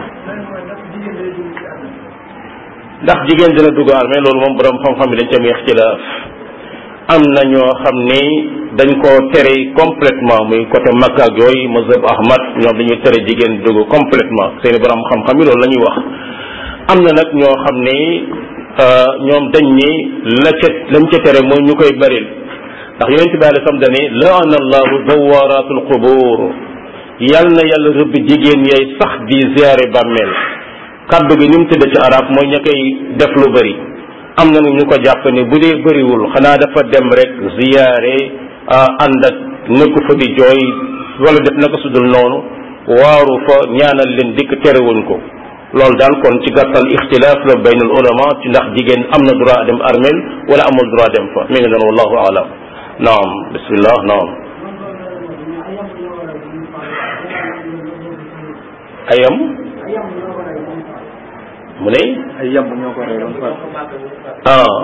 ndax jigéen dina dugg armée loolu moom borom xam-xam yi dañ ca meex ci la am na ñoo xam ni dañ koo tere complètement muy côté Makka ak yooyu mazhab Ahmad ñoom dañuy tere jigéen dugg complètement seeni borom xam-xam yi loolu la ñuy wax am na nag ñoo xam ni ñoom dañ ni la ca lañ ca tere mooy ñu koy baril ndax yonent bi alayhi salaam dane laana allahu zawaratul qubur yal na yàlla rëbb jigéen yay sax di ziyaare bàmmeel kaddu gi ni mu tëdd ci arab mooy ña koy def lu bëri am na ñu ko jàpp ne bu dee bëriwul xanaa dafa dem rek ziyaare ànd ak nekku fa di jooy wala def na ko sudul noonu waaru fa ñaanal leen dikk terewuñ ko loolu daal kon ci gàttal ixtilaaf la baynal ulama ci ndax jigéen am na droit dem armel wala amul droit dem fa mi ngi doon wallahu alam naam bismillah naam ayam mu ne ay yamb ñoo ko rey ah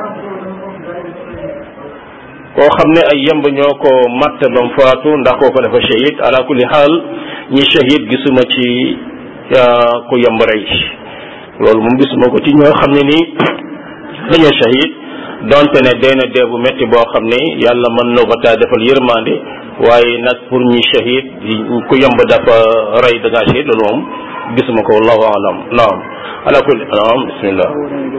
koo xam ne ay yemb ñoo ko matt bam faatu ndax kooko dafa shahid ala kulli xaal ñi shahid gisuma ci ku yemb rey loolu moom gisuma ko ci ñoo xam ne nii dañoo shahid donte ne dee na dee bu métti boo xam ne yàlla mën na ko taa defal yërmande waaye nag pour ñi shahid ku yemb dafa rey da ngaa shahid loolu moom gisuma ko wallahu alam naam ala kulli naam bismillah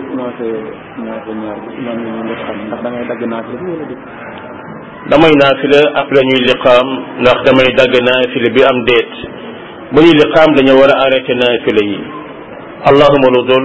ndax damay dagg naafila bi wala déet damay naafila après ñuy liqaam ndax damay dagg naafila bi am déet bu ñuy liqaam dañoo war a arrêté naafila yi allahuma lu dul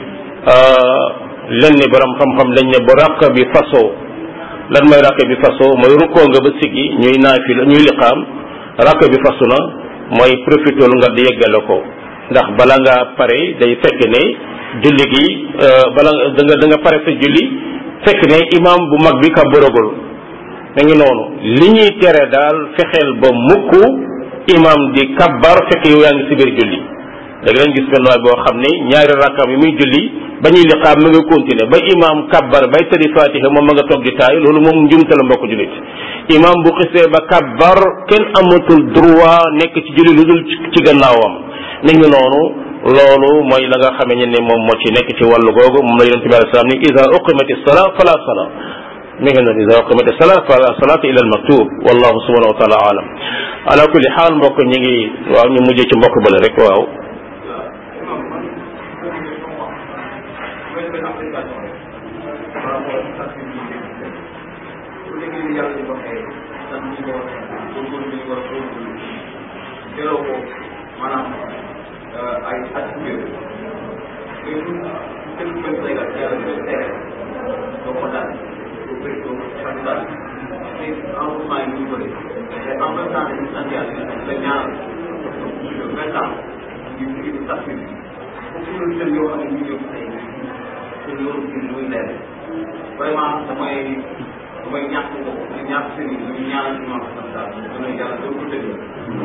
lenn borom xam-xam dañ ne bu ràq bi fasoo lan mooy ràq bi fasoo mooy rukkoo nga ba siggi ñuy naafila ñuy liqaam ràq bi fasu na mooy profitool nga di yeggale ko ndax bala nga pare day fekk ne julli gi bala da nga da nga pare sa julli fekk ne imam bu mag bi kabbaragul da ngi noonu li ñuy tere daal fexeel ba mukk imam di kabbar fekk yow yaa ngi si biir julli léegi lañ gis benn waay boo xam ne ñaari rakkaam yi muy julli ba ñuy liqaam ma nga continuer ba imam kabbar bay tëri fatiha moom ma nga toog di taay loolu moom njumte la mbokk jullit imam bu xisee ba kabbar kenn amatul droit nekk ci julli lu dul ci gannaawam ni ngi noonu loolu mooy la nga xamee ne moom moo ci nekk ci wàllu googu moom la yonente bi alei salaam ni ida uqimati salaa fala salaa mi ngi noonu ida uqimati salaa fala salaata ila al maktub wallahu subhanahu wa taala alam ala kulli xaal mbokk ñi ngi waaw ñu mujjee ci mbokk bale rek waaw ay at yu bëri mais ñun seen benn béykat yàlla dina tere doo ko daal doo bëri doo ko xam daal te environnement yi ñu bëri te en même temps dañuy sant yàlla la ñaanal plus de vingt ans ñu ngi ci sax bi foofu loolu seen yoo xam ne ñu yóbbu tey te loolu gis muy leer vraiment damay damay ñàkk ko di ñàkk seen i ñu ñaanal ci noonu sax daal damay yàlla doo ko dëgg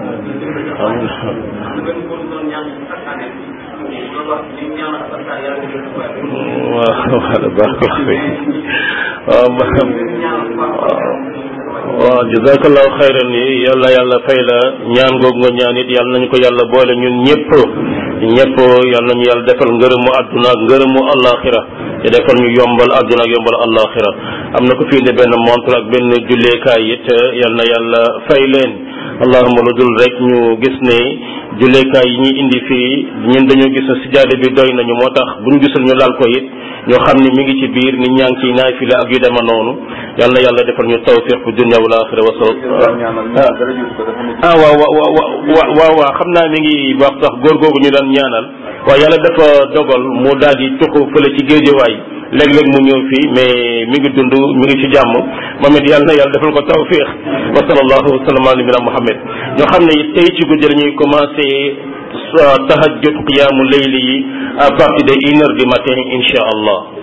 waaw jazakallahu xayran yi yàlla yàlla fay la ñaan googu nga ñaan it yàlla nañu ko yàlla boole ñun ñëpp ñëpp yàlla nañu yàlla defal ngërëmu àdduna ak ngërëmu àllaaxira te defal ñu yombal àdduna ak yombal àllaaxira am na ko fii ne benn montre ak benn julleekaay it yal na yàlla fay leen allahuma lu dul rek ñu gis ne julleekaay yi ñuy indi fii ñun dañoo gis ne sijaade bi doy nañu moo tax bu ñu gisul ñu laal ko it ñoo xam ne mi ngi ci biir nit ñaa ngi ciy naafila ak yu dema noonu yal na yàlla defal ñu tawfiq bu dunya wal axira wa ah waaw waaw waaw waaw waaw xam naa mi ngi wax sax góor googu ñu daan ñaanal waaye yàlla dafa dogal mu daal di tuxu fële ci géejewaay léeg-léeg mu ñëw fii mais mi ngi dund mi ngi ci jàmm moom it yàlla na yàlla defal ko tawfiq wa sallallahu wa sallam ala nabina muhammad ñoo xam ne it tey ci guddi lañuy commencé tahajjud qiyaamu layli yi à partir de une heure du matin insha allah